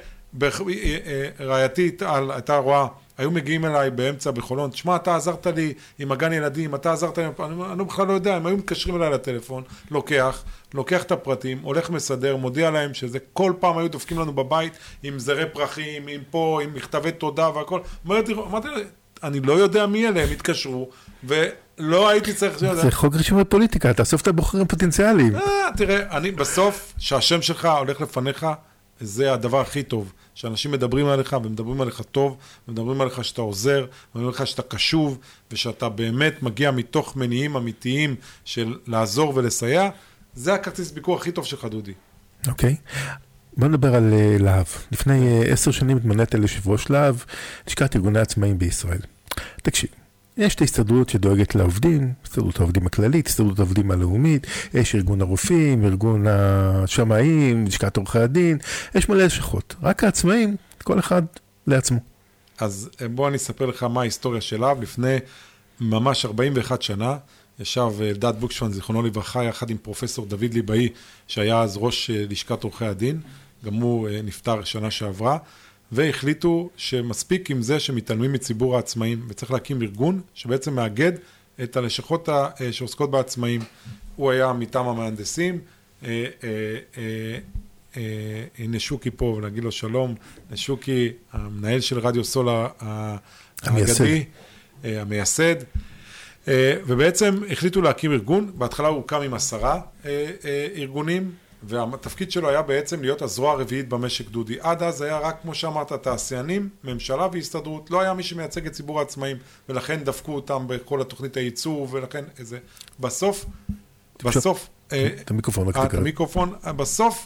רעייתי הייתה רואה, היו מגיעים אליי באמצע בחולון, תשמע, אתה עזרת לי עם הגן ילדים, אתה עזרת לי, אני בכלל לא יודע, הם היו מתקשרים אליי לטלפון, לוקח את הפרטים, הולך מסדר, מודיע להם שזה כל פעם היו דופקים לנו בבית עם זרי פרחים, עם פה, עם מכתבי תודה והכל. אמרתי לי, אני לא יודע מי אלה, הם התקשרו, ולא הייתי צריך... זה חוק רשום בפוליטיקה, תאסוף את הבוחרים פוטנציאליים. תראה, אני בסוף, שהשם שלך הולך לפניך, זה הדבר הכי טוב, שאנשים מדברים עליך ומדברים עליך טוב, ומדברים עליך שאתה עוזר, ומדברים עליך שאתה קשוב, ושאתה באמת מגיע מתוך מניעים אמיתיים של לעזור ולסייע, זה הכרטיס ביקור הכי טוב שלך, דודי. אוקיי. בוא נדבר על להב. לפני 10 שנים התמנית ליושב ראש להב, לשכת ארגוני עצמאים בישראל. תקשיב. יש את ההסתדרות שדואגת לעובדים, הסתדרות העובדים הכללית, הסתדרות העובדים הלאומית, יש ארגון הרופאים, ארגון השמאים, לשכת עורכי הדין, יש מלא לשכות. רק העצמאים, כל אחד לעצמו. אז בוא אני אספר לך מה ההיסטוריה שלה. לפני ממש 41 שנה, ישב אלדד בוקשפן, זיכרונו לברכה, יחד עם פרופסור דוד ליבאי, שהיה אז ראש לשכת עורכי הדין, גם הוא נפטר שנה שעברה, והחליטו שמספיק עם זה שמתעלמים מציבור העצמאים, וצריך להקים ארגון שבעצם מאגד את הלשכות שעוסקות בעצמאים. הוא היה מטעם המהנדסים, הנה שוקי פה, ולהגיד לו שלום, שוקי, המנהל של רדיו סול האגדי, המייסד, ובעצם החליטו להקים ארגון. בהתחלה הוא הוקם עם 10 ארגונים, והתפקיד שלו היה בעצם להיות הזרוע הרביעית במשק, דודי. עד אז היה רק, כמו שאמרת, תעשיינים, ממשלה והסתדרות. לא היה מי שמייצג את ציבור העצמאים, ולכן דפקו אותם בכל התוכנית הייצור, ולכן איזה... בסוף... את המיקרופון, בסוף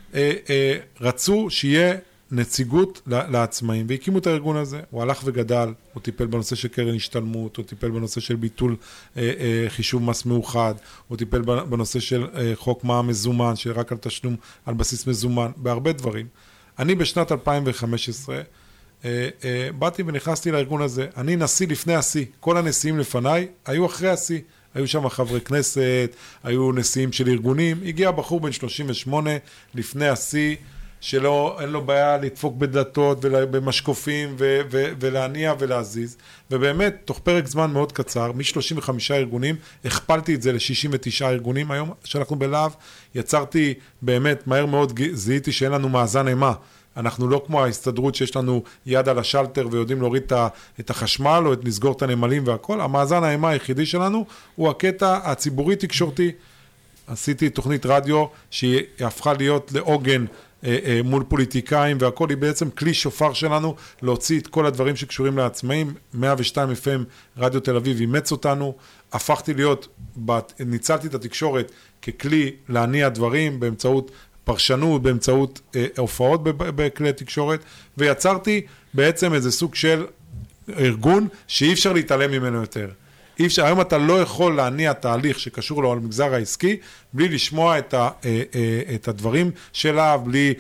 רצו שיהיה נציגות לעצמאים, והקימו את הארגון הזה. הוא הלך וגדל, הוא טיפל בנושא של קרן השתלמות, הוא טיפל בנושא של ביטול חישוב מס מאוחד, הוא טיפל בנושא של חוק מע"מ מזומן, שרק על תשלום על בסיס מזומן, בהרבה דברים. אני בשנת 2015 באתי ונכנסתי לארגון הזה. אני נשיא לפני השיא, כל הנשיאים לפניי היו אחרי השיא. היו שם חברי כנסת, היו נשיאים של ארגונים, הגיע בחור בן 38 לפני השיא, שאין לו בעיה לדפוק בדלתות ובמשקופים ולהניע ולהזיז, ובאמת תוך פרק זמן מאוד קצר, מ-35 ארגונים, הכפלתי את זה ל-69 ארגונים, היום שאנחנו בלהב, יצרתי באמת מהר מאוד, זיהיתי שאין לנו מאזן אימה, אנחנו לא כמו ההסתדרות שיש לנו יד על השלטר ויודעים להוריד את החשמל או לסגור את הנמלים והכל, המאזן האימה היחידי שלנו הוא הקטע הציבורי תקשורתי. עשיתי תוכנית רדיו שהיא הפכה להיות לעוגן מול פוליטיקאים והכל, היא בעצם כלי שופר שלנו להוציא את כל הדברים שקשורים לעצמאים. 102 FM רדיו תל אביב אימץ אותנו, הפכתי להיות, ניצלתי את התקשורת ככלי להניע דברים באמצעות פרשנות, באמצעות הופעות בכלי תקשורת, ויצרתי בעצם איזה סוג של ארגון שאי אפשר להתעלם ממנו יותר. אי אפשר, היום אתה לא יכול להניע תהליך שקשור לו על המגזר העסקי, בלי לשמוע את הדברים שלה,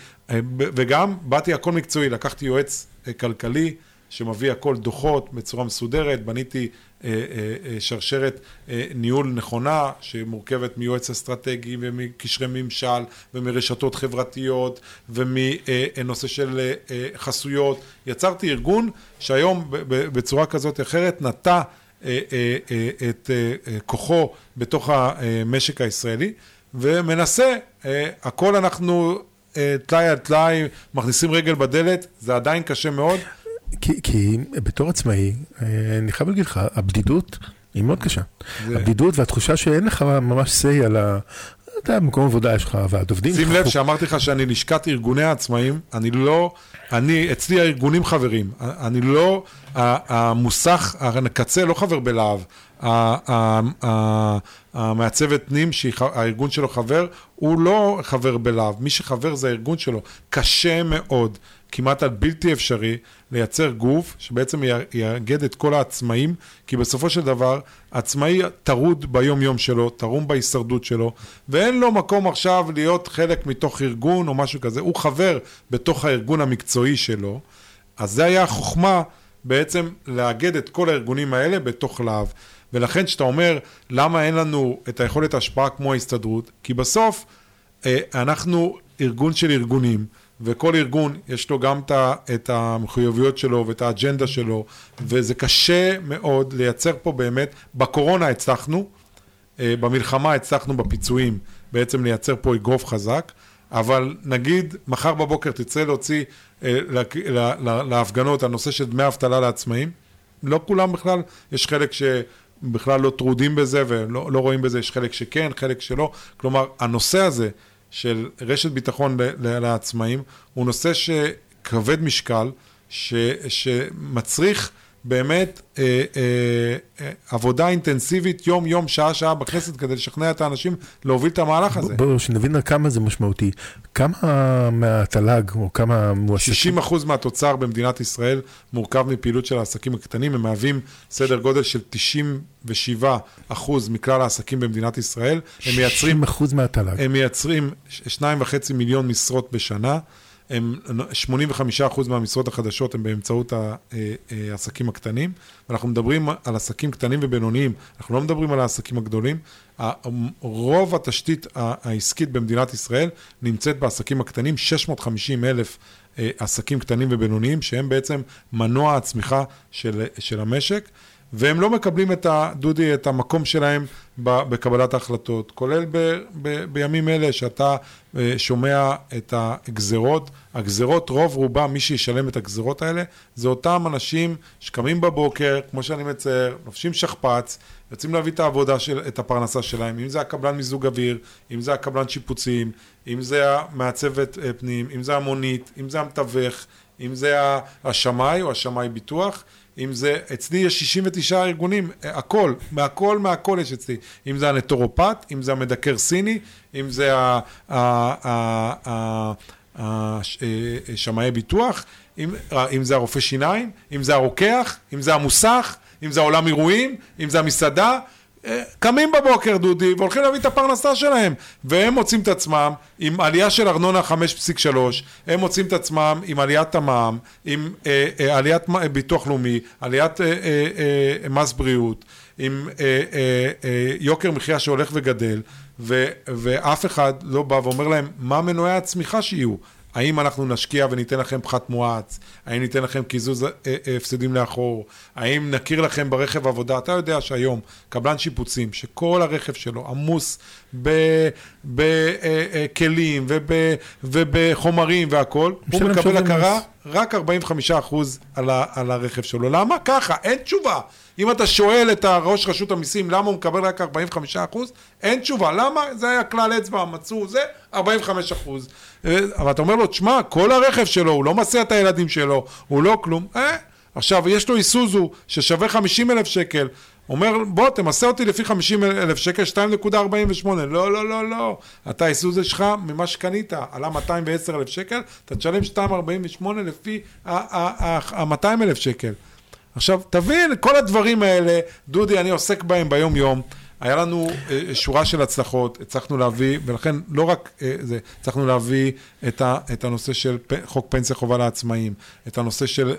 וגם באתי הכל מקצועי, לקחתי יועץ כלכלי, שמביא הכל דוחות בצורה מסודרת, בניתי שרשרת ניהול נכונה, שמורכבת מיועץ אסטרטגי ומקשרי ממשל ומרשתות חברתיות ומנושא של חסויות. יצרתי ארגון שהיום בצורה כזאת אחרת נטע את כוחו בתוך המשק הישראלי, ומנסה, הכל אנחנו תלאי על תלאי, מכניסים רגל בדלת, זה עדיין קשה מאוד. כי בתור עצמאי, אני חייב להגיד לך, הבדידות היא מאוד קשה. הבדידות והתחושה שאין לך ממש סי על אתה במקום עבודה יש לך ועד עובדים. שים לב שאמרתי לך שאני לשכת ארגוני העצמאים, אצלי הארגונים חברים, אני לא, המוסך, הקצה לא חבר בלהב, המעצבת פנים שהארגון שלו חבר, הוא לא חבר בלהב, מי שחבר זה הארגון שלו. קשה מאוד, כמעט על בלתי אפשרי, לייצר גוף שבעצם יאגד את כל העצמאים, כי בסופו של דבר, עצמאי תרוד ביום יום שלו, תרום בהישרדות שלו, ואין לו מקום עכשיו להיות חלק מתוך ארגון או משהו כזה, הוא חבר בתוך הארגון המקצועי שלו, אז זה היה החוכמה בעצם לאגד את כל הארגונים האלה בתוך להב. ולכן שאתה אומר, למה אין לנו את היכולת ההשפעה כמו ההסתדרות? כי בסוף אנחנו ארגון של ארגונים, וכל ארגון יש לו גם את המחויבויות שלו ואת האג'נדה שלו, וזה קשה מאוד לייצר פה באמת, בקורונה הצלחנו, במלחמה הצלחנו בפיצויים, בעצם לייצר פה אגרוף חזק, אבל נגיד מחר בבוקר תצא להוציא להפגנות על נושא של דמי אבטלה לעצמאים, לא כולם בכלל, יש חלק שבכלל לא טרודים בזה ולא רואים בזה, יש חלק שכן, חלק שלא, כלומר הנושא הזה של רשת ביטחון לעצמאים הוא נושא שכבד משקל, שמצריך באמת עבודה אינטנסיבית יום יום, שעה שעה בכנסת כדי לשכנע את האנשים להוביל את המהלך הזה. בואו שנבין כמה זה משמעותי. כמה מהתל"ג או כמה מועסקים? 60% מהתוצר במדינת ישראל מורכב מפעילות של העסקים הקטנים, הם מהווים סדר גודל של 97% מכלל העסקים במדינת ישראל. 60% מהתל"ג. הם מייצרים 2.5 מיליון משרות בשנה, 85% מהמשרות החדשות הם באמצעות העסקים הקטנים, ואנחנו מדברים על עסקים קטנים ובינוניים, אנחנו לא מדברים על העסקים הגדולים. רוב התשתית העסקית במדינת ישראל נמצאת בעסקים הקטנים, 650,000 עסקים קטנים ובינוניים, שהם בעצם מנוע הצמיחה של המשק, והם לא מקבלים את המקום שלהם בקבלת ההחלטות, כולל בימים אלה שאתה שומע את הגזרות, רוב רובה מי שישלם את הגזרות האלה, זה אותם אנשים שקמים בבוקר, כמו שאני מצייר, נופשים שכפץ, יוצאים להביא את העבודה, את הפרנסה שלהם, אם זה הקבלן מיזוג אוויר, אם זה הקבלן שיפוצים, אם זה המעצבת פנים, אם זה המונית, אם זה המתווך, אם זה השמאי או השמאי ביטוח, אם זה, אצלי יש 69 ארגונים, מהכל יש אצלי. אם זה הנטורופט, אם זה המדקר סיני, אם זה שמאי ביטוח, אם זה הרופא שיניים, אם זה הרוקח, אם זה המוסך, אם זה העולם אירועים, אם זה המסעדה, קמים בבוקר דודי והולכים להביא את הפרנסה שלהם, והם מוצאים את עצמם עם עלייה של ארנונה 5.3, הם מוצאים את עצמם עם עליית המע"מ, עם עליית ביטוח לאומי, עליית מס בריאות, עם יוקר מחיה שהולך וגדל, ואף אחד לא בא ואומר להם מה מנועי הצמיחה שיהיו. האם אנחנו נשקיע וניתן לכם פחת מואץ? האם ניתן לכם קיזוז הפסדים לאחור? האם נכיר לכם ברכב עבודה? אתה יודע שהיום קבלן שיפוצים, שכל הרכב שלו עמוס בכלים ובחומרים והכל, הוא מקבל הכרה רק 45% על הרכב שלו. למה? ככה, אין תשובה. אם אתה שואל את ראש רשות המיסים למה הוא מקבל רק 45%, אין תשובה. למה? זה היה כלל אצבע, מצאו, זה 45%. אבל אתה אומר לו, תשמע, כל הרכב שלו, הוא לא מסע את הילדים שלו, הוא לא כלום. עכשיו, יש לו איסוזו ששווה 50,000 שקל, אומר, בוא, תמסע אותי לפי 50,000 שקל, 2.48. לא. אתה איסוזו שלך ממה שקנית, עלה 210,000 שקל, אתה תשלם 2.48 לפי ה-200,000 שקל. עכשיו, תבין, כל הדברים האלה, דודי, אני עוסק בהם ביום יום, היה לנו שורה של הצלחות, הצלחנו להביא, ולכן לא רק זה, הצלחנו להביא את הנושא של חוק פנסיה חובה לעצמאים, את הנושא של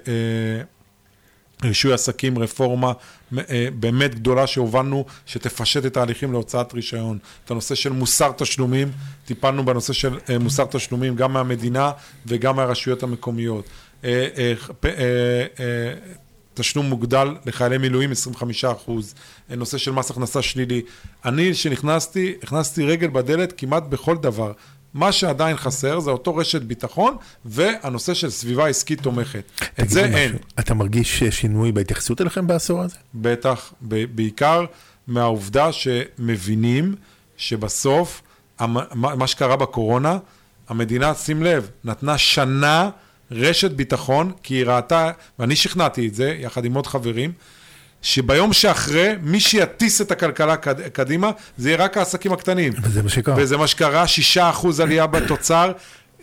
רישוי עסקים, רפורמה באמת גדולה שהובלנו, שתפשט את ההליכים להוצאת רישיון, את הנושא של מוסר תשלומים, טיפלנו בנושא של מוסר תשלומים גם מהמדינה וגם מהרשויות המקומיות. תשלום מוגדל לחיילי מילואים 25%, נושא של מס הכנסה שלילי. אני שנכנסתי, הכנסתי רגל בדלת כמעט בכל דבר. מה שעדיין חסר זה אותו רשת ביטחון, והנושא של סביבה עסקית תומכת. את זה אין. אתה מרגיש שינוי בהתייחסות אליכם בעשור הזה? בטח, בעיקר מהעובדה שמבינים שבסוף, מה שקרה בקורונה, המדינה, שים לב, נתנה שנה רשת ביטחון, כי היא ראתה, ואני שכנעתי את זה, יחד עם עוד חברים, שביום שאחרי, מי שיטיס את הכלכלה קדימה, זה יהיה רק העסקים הקטנים. וזה מה שקרה. וזה מה שקרה, 6% עלייה בתוצר,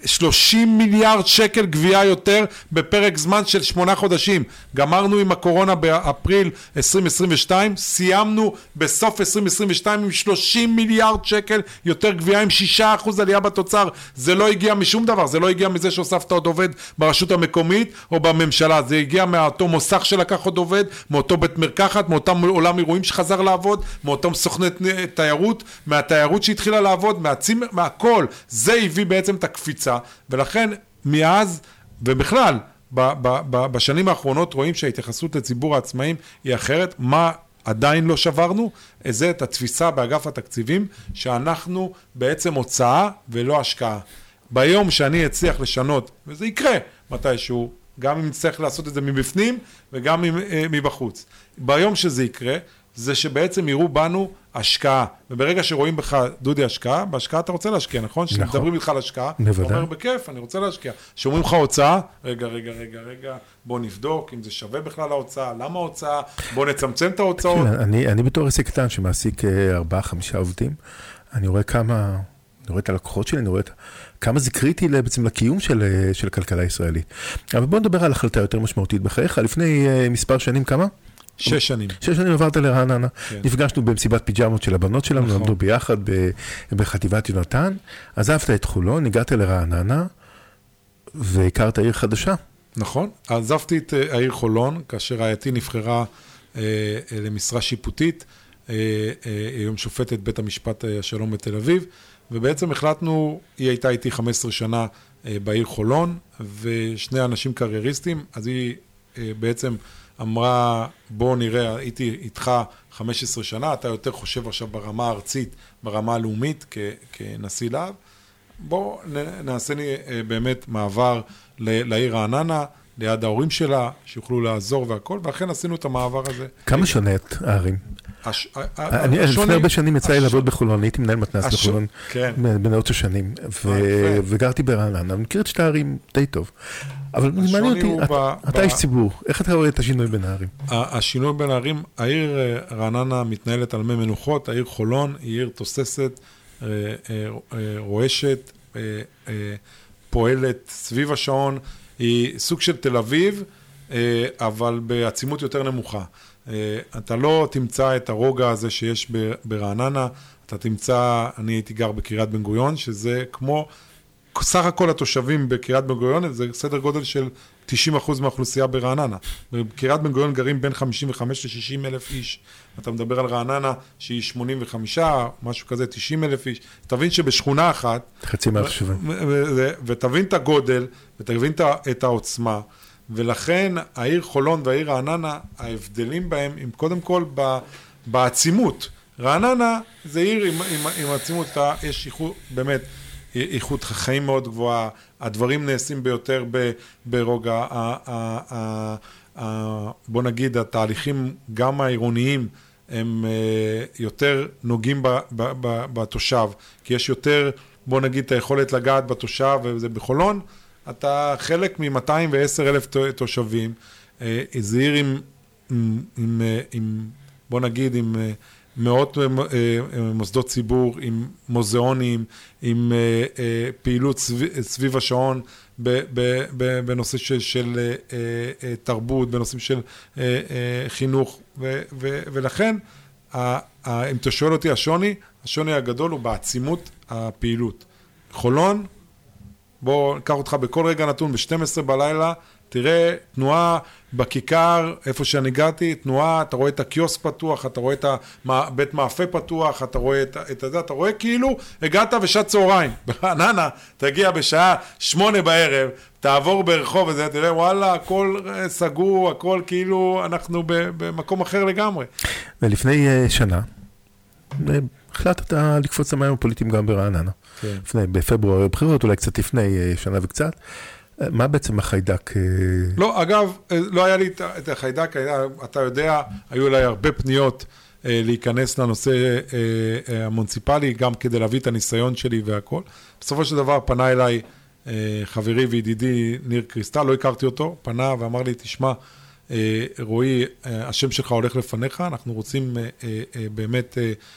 30 מיליארד שקל גבייה יותר בפרק זמן של 8 חודשים. גמרנו עם הקורונה באפריל 2022, סיימנו בסוף 2022 עם 30 מיליארד שקל יותר גבייה, עם 6% עלייה בתוצר. זה לא הגיע משום דבר, זה לא הגיע מזה שהוספת עוד עובד ברשות המקומית או בממשלה, זה הגיע מאותו מוסך שלקח עוד עובד, מאותו בית מרקחת, מאותם עולם אירועים שחזר לעבוד, מאותם סוכנת תיירות, מהתיירות שהתחילה לעבוד, מהכל. זה הביא בעצם את הקפיצה. ולכן מאז ובכלל בשנים האחרונות רואים שההתייחסות לציבור העצמאים היא אחרת. מה עדיין לא שברנו? זה את התפיסה באגף התקציבים שאנחנו בעצם הוצאה ולא השקעה. ביום שאני אצליח לשנות, וזה יקרה מתישהו, גם אם נצטרך לעשות את זה מבפנים וגם מבחוץ, ביום שזה יקרה זה שבעצם יראו בנו השקעה, וברגע שרואים בך, דודי, השקעה, בהשקעה אתה רוצה להשקיע, נכון? כשמדברים איתך על השקעה, אתה אומר בכיף, אני רוצה להשקיע. שאומרים לך הוצאה, רגע, בוא נבדוק אם זה שווה בכלל ההוצאה, למה ההוצאה, בוא נצמצם את ההוצאות. אני בתור עסק קטן שמעסיק 4-5 עובדים, אני רואה את הלקוחות שלי, אני רואה כמה זה קריטי בעצם לקיום של הכלכלה הישראלית. אבל בוא נדבר על החלטה יותר משמעותית בחייך. לפני מספר שנים, כמה? 6 שנים. 6 שנים עברת לרעננה. כן. נפגשנו במסיבת פיג'מות של הבנות שלנו, נכון. למדנו ביחד בחטיבת יונתן, עזבת את חולון, הגעת לרעננה, והכרת עיר חדשה. נכון. עזבתי את העיר חולון, כאשר רעייתי נבחרה למשרה שיפוטית, היום שופטת בית המשפט השלום בתל אביב, ובעצם החלטנו, היא הייתה איתי 15 שנה בעיר חולון, ושני אנשים קרייריסטים, אז היא בעצם אמרה, בוא נראה, הייתי איתך 15 שנה, אתה יותר חושב עכשיו ברמה הארצית, ברמה הלאומית כנשיא להב, בוא נעשה לי באמת מעבר לעיר רעננה, ליד ההורים שלה, שיוכלו לעזור והכל, ואכן עשינו את המעבר הזה. כמה שונה את הערים? אני לפני הרבה שנים יצא לי לעבוד בחולון, הייתי מנהל מתנ"ס בחולון, בין עוד שנים, וגרתי ברעננה, אני מכיר את שתי הערים די טוב. אבל מעניין אותי, אתה איש ציבור, איך אתה רואה את השינוי בין הערים? השינוי בין הערים, העיר רעננה מתנהלת על מי מנוחות, העיר חולון היא עיר תוססת, רועשת, פועלת סביב השעון, היא סוג של תל אביב, אבל בעצימות יותר נמוכה. אתה לא תמצא את הרוגע הזה שיש ברעננה, אתה תמצא, אני הייתי גר בקריית בן גוריון, שזה כמו, סך הכל התושבים בקריית בן גוריון, זה סדר גודל של 90% מהאוכלוסייה ברעננה. בקריית בן גוריון גרים בין 55 ל-60 אלף איש. אתה מדבר על רעננה שהיא 85, משהו כזה, 90 אלף איש. תבין שבשכונה אחת, חצי מהתושבים. ותבין את הגודל, ותבין את העוצמה, ולכן העיר חולון והעיר רעננה, ההבדלים בהם הם קודם כל בעצימות. רעננה זה עיר עם עצימות, יש איכות, באמת, איכות חיים מאוד גבוהה, הדברים נעשים ביותר ברוגע, בוא נגיד, התהליכים גם העירוניים הם יותר נוגעים בתושב, כי יש יותר, בוא נגיד, את היכולת לגעת בתושב, וזה בחולון, אתה חלק מ-210,000 תושבים, זה עיר עם בוא נגיד, עם מאות מוסדות ציבור, עם מוזיאונים, עם פעילות סביב השעון, בנושא של תרבות, בנושאים של חינוך, ולכן, אם אתה שואל אותי, השוני הגדול הוא בעצימות הפעילות. חולון, בוא ניקח אותך בכל רגע נתון, ב-12 בלילה, תראה תנועה בכיכר, איפה שאני הגעתי, תנועה, אתה רואה את הקיוס פתוח, אתה רואה את בית מאפה פתוח, אתה רואה את זה, אתה רואה כאילו הגעת בשעת צהריים. ברעננה, תגיע בשעה 8 בערב, תעבור ברחוב וזה, תראה, וואלה, הכל סגור, הכל כאילו, אנחנו במקום אחר לגמרי. ולפני שנה, החלטת לקפוץ למים הפוליטיים גם ברעננה. בפברואר הבחירות, אולי קצת לפני שנה וקצת. מה בעצם החיידק? לא, אגב, לא היה לי את החיידק, אתה יודע, היו אליי הרבה פניות להיכנס לנושא המוניציפלי, גם כדי להביא את הניסיון שלי והכל. בסופו של דבר פנה אליי חברי וידידי ניר קריסטל, לא הכרתי אותו, פנה ואמר לי, תשמע, רועי, השם שלך הולך לפניך, אנחנו רוצים באמת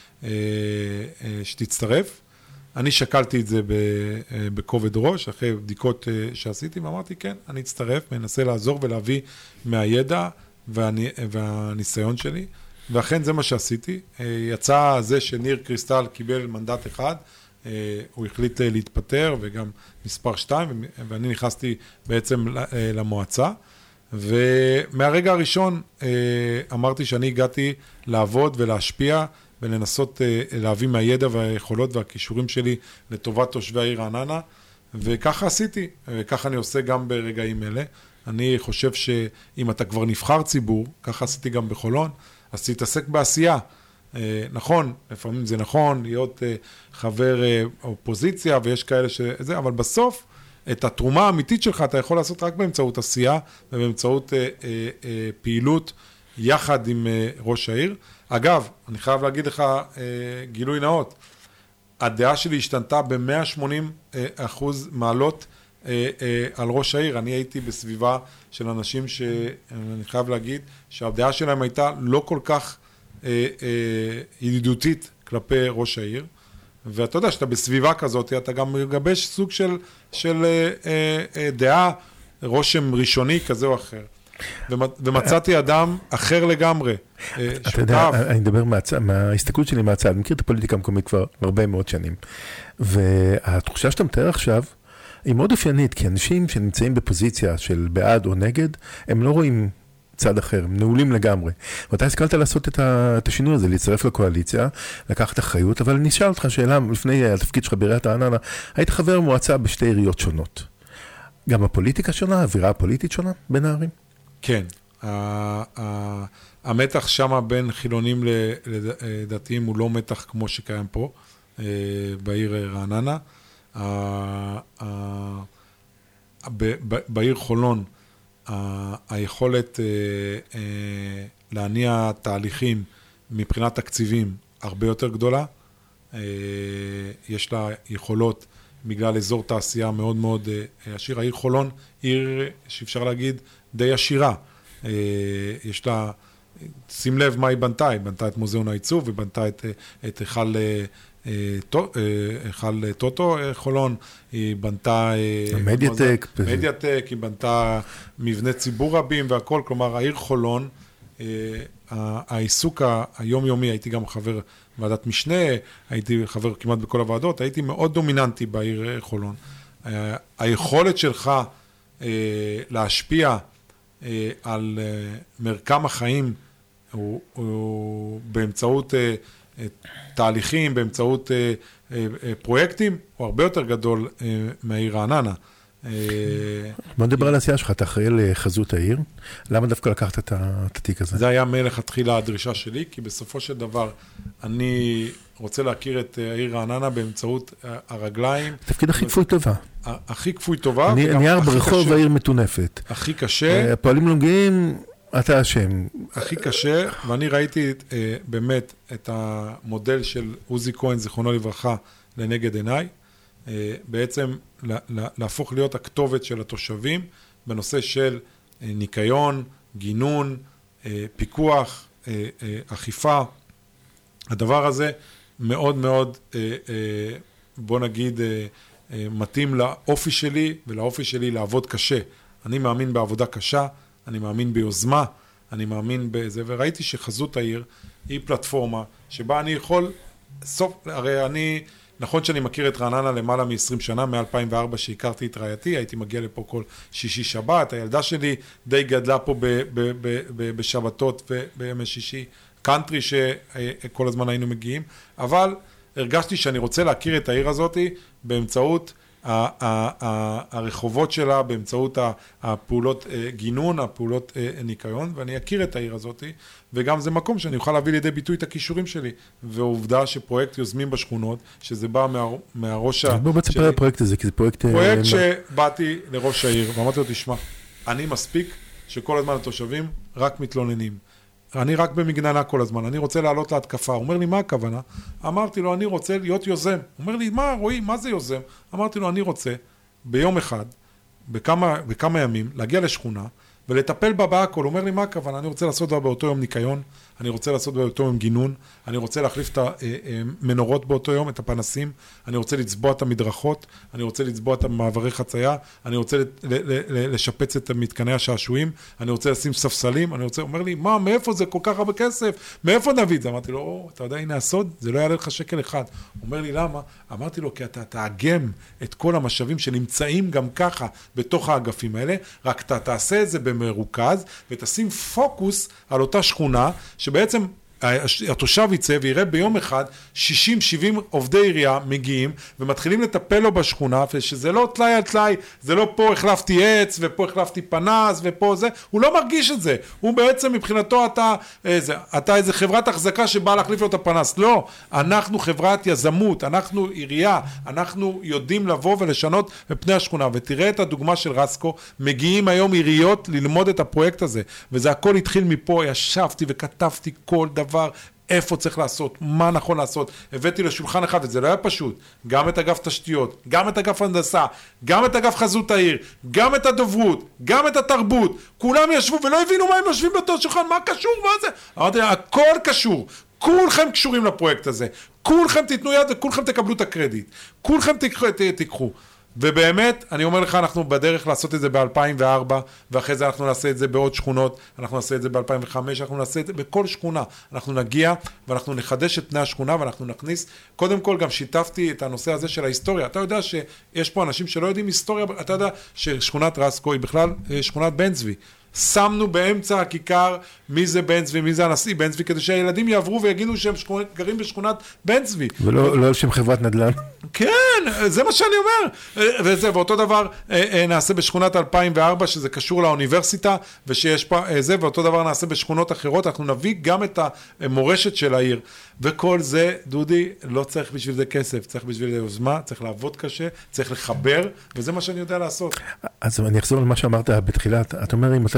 שתצטרף. אני שקלתי את זה בכובד ראש, אחרי בדיקות שעשיתי, ואמרתי, כן, אני אצטרף, מנסה לעזור ולהביא מהידע והניסיון שלי, ואכן זה מה שעשיתי. יצא זה שניר קריסטל קיבל מנדט אחד, הוא החליט להתפטר, וגם מספר 2, ואני נכנסתי בעצם למועצה, ומהרגע הראשון אמרתי שאני הגעתי לעבוד ולהשפיע, ולנסות להביא מהידע והיכולות והכישורים שלי לטובת תושבי העיר רעננה, וככה עשיתי, וככה אני עושה גם ברגעים אלה. אני חושב שאם אתה כבר נבחר ציבור, ככה עשיתי גם בחולון, אז תתעסק בעשייה. נכון, לפעמים זה נכון, להיות חבר אופוזיציה, ויש כאלה שזה, אבל בסוף, את התרומה האמיתית שלך אתה יכול לעשות רק באמצעות עשייה, ובאמצעות פעילות יחד עם ראש העיר. אגב, אני חייב להגיד לך גילוי נאות, הדעה שלי השתנתה ב-180% מעלות על ראש העיר. אני הייתי בסביבה של אנשים שאני חייב להגיד שהדעה שלהם הייתה לא כל כך ידידותית כלפי ראש העיר, ואתה יודע שאתה בסביבה כזאת, אתה גם מגבש סוג של דעה, רושם ראשוני כזה או אחר. ומצאתי אדם אחר לגמרי, אתה יודע, אני מדבר מההסתכלות שלי מהצד, אני מכיר את הפוליטיקה המקומית כבר הרבה מאוד שנים, והתחושה שאתה מתאר עכשיו היא מאוד אופיינית, כי אנשים שנמצאים בפוזיציה של בעד או נגד, הם לא רואים צד אחר, הם נעולים לגמרי. ואתה הסכלת לעשות את השינוי הזה, להצטרף לקואליציה, לקחת אחריות, אבל אני אשאל אותך שאלה, לפני התפקיד שלך בעיריית רעננה, היית חבר מועצה בשתי עיריות שונות. גם הפוליטיקה שונה, האווירה הפוליטית שונה בין הערים? כן, המתח שם בין חילונים לדתיים הוא לא מתח כמו שקיים פה, בעיר רעננה. בעיר חולון, היכולת להניע תהליכים מבחינת תקציבים הרבה יותר גדולה. יש לה יכולות בגלל אזור תעשייה מאוד מאוד עשיר. העיר חולון, עיר שאפשר להגיד די עשירה. יש לה, שים לב מה היא בנתה את מוזיאון העיצוב, ובנתה את היכל טוטו חולון, היא בנתה מדיאטק, היא בנתה מבני ציבור רבים והכל, כלומר העיר חולון, העיסוק היומיומי, הייתי גם חבר ועדת משנה, הייתי חבר כמעט בכל הוועדות, הייתי מאוד דומיננטי בעיר חולון. היכולת שלך להשפיע על מרקם החיים הוא באמצעות תהליכים, באמצעות פרויקטים, הוא הרבה יותר גדול מהעיר רעננה. בוא נדבר על העשייה שלך, אתה אחראי לחזות העיר, למה דווקא לקחת את התיק הזה? זה היה מלכתחילה הדרישה שלי, כי בסופו של דבר אני רוצה להכיר את העיר רעננה באמצעות הרגליים. תפקיד הכי כפוי טובה. הכי כפוי טובה. נייר ברחוב העיר מטונפת. הכי קשה. הפועלים נוגעים, אתה אשם. הכי קשה, ואני ראיתי באמת את המודל של עוזי כהן, זיכרונו לברכה, לנגד עיניי. בעצם להפוך להיות הכתובת של התושבים בנושא של ניקיון, גינון, פיקוח, אכיפה. הדבר הזה מאוד מאוד, בוא נגיד, מתאים לאופי שלי ולאופי שלי לעבוד קשה. אני מאמין בעבודה קשה, אני מאמין ביוזמה, אני מאמין בזה, וראיתי שחזות העיר היא פלטפורמה שבה אני יכול, הרי אני, נכון שאני מכיר את רעננה למעלה מ-20 שנה, מ-2004 שהכרתי את רעייתי, הייתי מגיע לפה כל שישי שבת, הילדה שלי די גדלה פה בשבתות ובימי שישי, קאנטרי שכל הזמן היינו מגיעים, אבל הרגשתי שאני רוצה להכיר את העיר הזאת באמצעות הרחובות שלה, באמצעות הפעולות גינון, הפעולות ניקיון, ואני אכיר את העיר הזאת, וגם זה מקום שאני אוכל להביא לידי ביטוי את הכישורים שלי, ועובדה שפרויקט יוזמים בשכונות, שזה בא מהראש בוא בצפר הפרויקט הזה, כי זה פרויקט שבאתי לראש העיר, ואמרתי לו, תשמע, אני מספיק שכל הזמן התושבים רק מתלוננים. אני רק במגננה כל הזמן, אני רוצה לעלות להתקפה. הוא אומר לי, מה הכוונה? אמרתי לו, אני רוצה להיות יוזם. הוא אומר לי, מה, רואי, מה זה יוזם? אמרתי לו, אני רוצה ביום אחד, בכמה ימים, להגיע לשכונה, ולטפל בה בהכל. הוא אומר לי, מה הכוונה? אני רוצה לעשות בה באותו יום ניקיון, אני רוצה לעשות באותו יום גינון, אני רוצה להחליף את המנורות באותו יום, את הפנסים, אני רוצה לצבוע את המדרכות, אני רוצה לצבוע את המעברי חצייה, אני רוצה לשפץ את מתקני השעשועים, אני רוצה לשים ספסלים, הוא אומר לי, מה, מאיפה זה כל כך הרבה כסף? מאיפה נביא את זה? אמרתי לו, אתה יודע, הנה הסוד, זה לא יעלה לך שקל אחד. הוא אומר לי, למה? אמרתי לו, כי אתה תאגם את כל המשאבים שנמצאים גם ככה בתוך האגפים האלה, רק אתה תעשה את זה במרוכז, ותשים פוקוס על אותה שכונה, שבעצם התושב יצא ויראה ביום אחד 60-70 עובדי עירייה מגיעים ומתחילים לטפל לו בשכונה, ושזה לא תלאי על תלאי, זה לא פה החלפתי עץ ופה החלפתי פנס ופה זה, הוא לא מרגיש את זה, הוא בעצם מבחינתו אתה איזה חברת החזקה שבאה להחליף לו את הפנס. לא, אנחנו חברת יזמות, אנחנו עירייה, אנחנו יודעים לבוא ולשנות בפני השכונה, ותראה את הדוגמה של רסקו, מגיעים היום עיריות ללמוד את הפרויקט הזה, וזה הכל התחיל מפה, ישבתי וכתבתי כל דבר, איפה צריך לעשות, מה נכון לעשות, הבאתי לשולחן אחד, וזה לא היה פשוט, גם את אגף תשתיות, גם את אגף הנדסה, גם את אגף חזות העיר, גם את הדוברות, גם את התרבות, כולם ישבו ולא הבינו מה הם יושבים באותו שולחן, מה קשור, מה זה? אמרתי, הכל קשור, כולכם קשורים לפרויקט הזה, כולכם תיתנו יד וכולכם תקבלו את הקרדיט, כולכם תיקחו. ובאמת, אני אומר לך, אנחנו בדרך לעשות את זה ב-2004, ואחרי זה אנחנו נעשה את זה בעוד שכונות, אנחנו נעשה את זה ב-2005, אנחנו נעשה את זה בכל שכונה. אנחנו נגיע ואנחנו נחדש את פני השכונה ואנחנו נכניס. קודם כל גם שיתפתי את הנושא הזה של ההיסטוריה. אתה יודע שיש פה אנשים שלא יודעים היסטוריה, אתה יודע ששכונת רסקו היא בכלל שכונת בן צבי. שמנו באמצע הכיכר מי זה בן צבי, מי זה הנשיא בן צבי, כדי שהילדים יעברו ויגידו שהם גרים בשכונת בן צבי. ולא שהם חברת נדל"ן. כן, זה מה שאני אומר. ואותו דבר נעשה בשכונת 2004, שזה קשור לאוניברסיטה, ושיש פה זה, ואותו דבר נעשה בשכונות אחרות, אנחנו נביא גם את המורשת של העיר. וכל זה, דודי, לא צריך בשביל זה כסף, צריך בשביל זה יוזמה, צריך לעבוד קשה, צריך לחבר, וזה מה שאני יודע לעשות. אז אני אחזור על מה שאמרת בתחילת, אתה אומר, אם אתה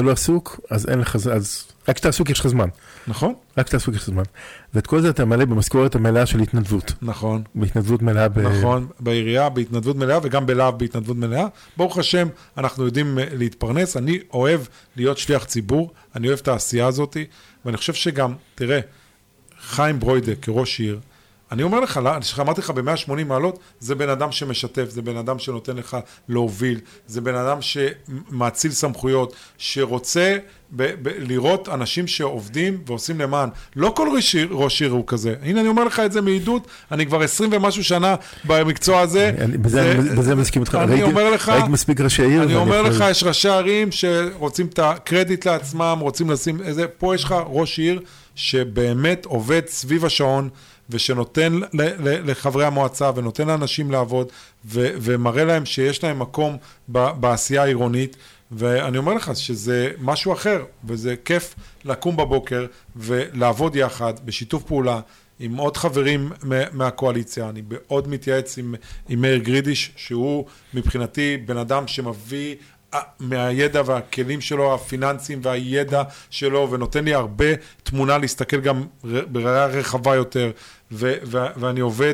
לא עסוק, אז אין לך, אז רק כשאתה עסוק יש לך זמן. נכון. רק כשאתה עסוק יש לך זמן. ואת כל זה אתה מלא במשכורת המלאה של התנדבות. נכון. בהתנדבות מלאה. נכון, בעירייה, בהתנדבות מלאה, וגם בלהב בהתנדבות מלאה. ברוך השם, אנחנו יודעים להתפרנס. אני אוהב להיות שליח ציבור, אני אוהב את העשייה הזאת, ואני חושב שגם, תראה, חיים ברוידה כראש עיר, אני אומר לך, אמרתי לך ב-180 מעלות, זה בן אדם שמשתף, זה בן אדם שנותן לך להוביל, זה בן אדם שמאציל סמכויות, שרוצה לראות אנשים שעובדים ועושים למען. לא כל ראש עיר הוא כזה. הנה אני אומר לך את זה מעידות, אני כבר 20 ומשהו שנה במקצוע הזה. בזה מסכים אותך. אני אומר לך, ראית מספיק ראשי עיר. אני אומר לך, יש ראשי ערים שרוצים את הקרדיט לעצמם, רוצים לשים איזה, פה יש לך ראש עיר שבאמת עובד סביב השעון, ושנותן לחברי המועצה ונותן לאנשים לעבוד ומראה להם שיש להם מקום בעשייה העירונית, ואני אומר לך שזה משהו אחר, וזה כיף לקום בבוקר ולעבוד יחד בשיתוף פעולה עם עוד חברים מהקואליציה. אני מאוד מתייעץ עם מאיר גרידיש, שהוא מבחינתי בן אדם שמביא מהידע והכלים שלו, הפיננסיים והידע שלו, ונותן לי הרבה תמונה להסתכל גם בראייה רחבה יותר, ואני עובד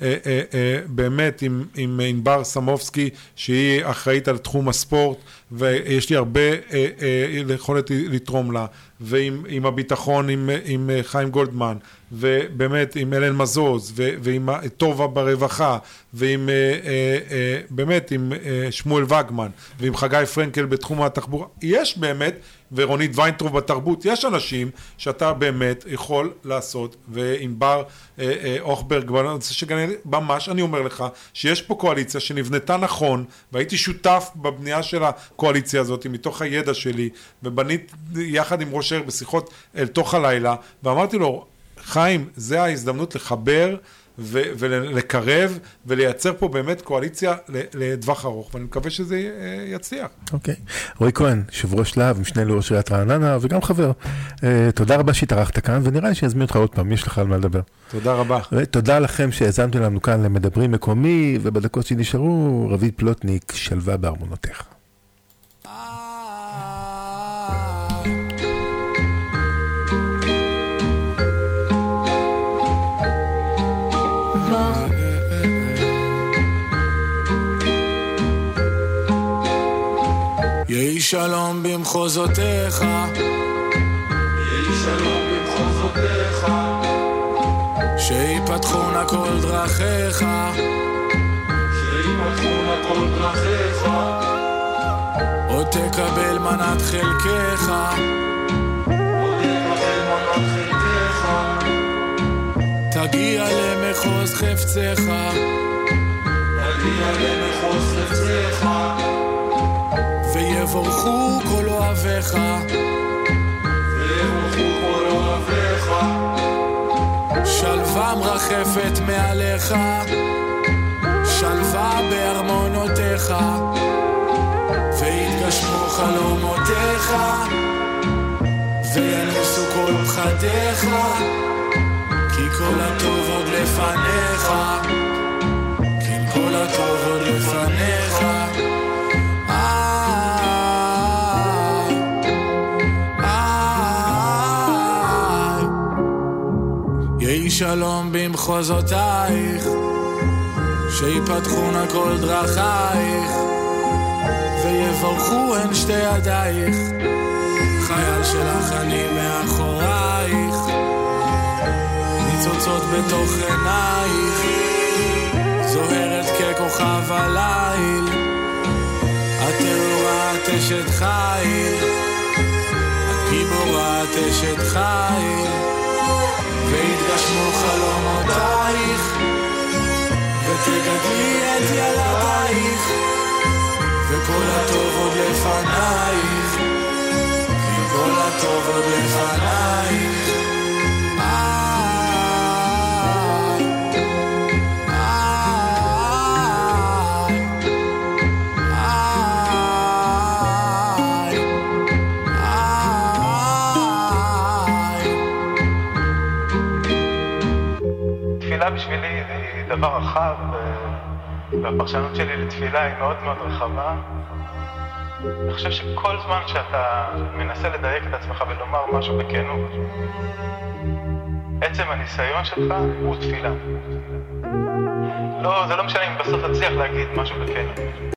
באמת עם ענבר סמובסקי, שהיא אחראית על תחום הספורט, ויש לי הרבה יכולת לתרום לה, ועם הביטחון, עם חיים גולדמן, ובאמת עם אלן מזוז, ועם טובה ברווחה, ועם באמת עם שמואל וגמן, ועם חגי פרנקל בתחום התחבורה. יש באמת, ורונית ויינטרוב בתרבות, יש אנשים שאתה באמת יכול לעשות, ועם בר אוכברג, ממש אני אומר לך, שיש פה קואליציה שנבנתה נכון, והייתי שותף בבנייה של הקואליציה הזאת, מתוך הידע שלי, ובנית יחד עם ראש העיר בשיחות אל תוך הלילה, ואמרתי לו, חיים, זה ההזדמנות לחבר ולקרב ולייצר פה באמת קואליציה לדווח ארוך, ואני מקווה שזה יצליח. אוקיי. רועי כהן, יושב ראש להב, משנה לראש עיריית רעננה וגם חבר. תודה רבה שהתארחת כאן, ונראה לי שיזמין אותך עוד פעם, יש לך על מה לדבר. תודה רבה. ותודה לכם שהאזנתם לנו כאן למדברים מקומי, ובדקות שנשארו, רביד פלוטניק, שלווה בארמונותיך. יהי שלום במחוזותיך, יהי שלום במחוזותיך, שיפתחון הכל דרכיך, שיפתחון הכל דרכיך, עוד תקבל מנת חלקך, עוד תקבל מנת חלקך, תגיע למחוז חפצך, תגיע למחוז חפצך, ויבורכו כל אוהביך, ויבורכו כל אוהביך, שלווה מרחפת מעליך, שלווה בארמונותיך, ויתגשמו חלומותיך, וינוסו כל פחדיך, כי כל הטוב עוד לפניך, כי כל הטוב עוד לפניך. יהי שלום במחוזותייך, שיפתחון הכל דרכייך, ויבורכו הן שתי ידייך, חייל שלך אני מאחורייך, ניצוצות בתוך עינייך, זוהרת ככוכב הליל, את תאורה את אשת חיל, את גיבורה את אשת חיל, והתגשמו חלומותייך, ותגדלי את ילדייך, וכל הטוב עוד לפנייך, כי כל הטוב עוד לפנייך. בשבילי היא דבר רחב, והפרשנות שלי לתפילה היא מאוד מאוד רחבה. אני חושב שכל זמן שאתה מנסה לדייק את עצמך ולומר משהו בכנות, עצם הניסיון שלך הוא תפילה. לא, זה לא משנה אם בסוף תצליח להגיד משהו בכנות.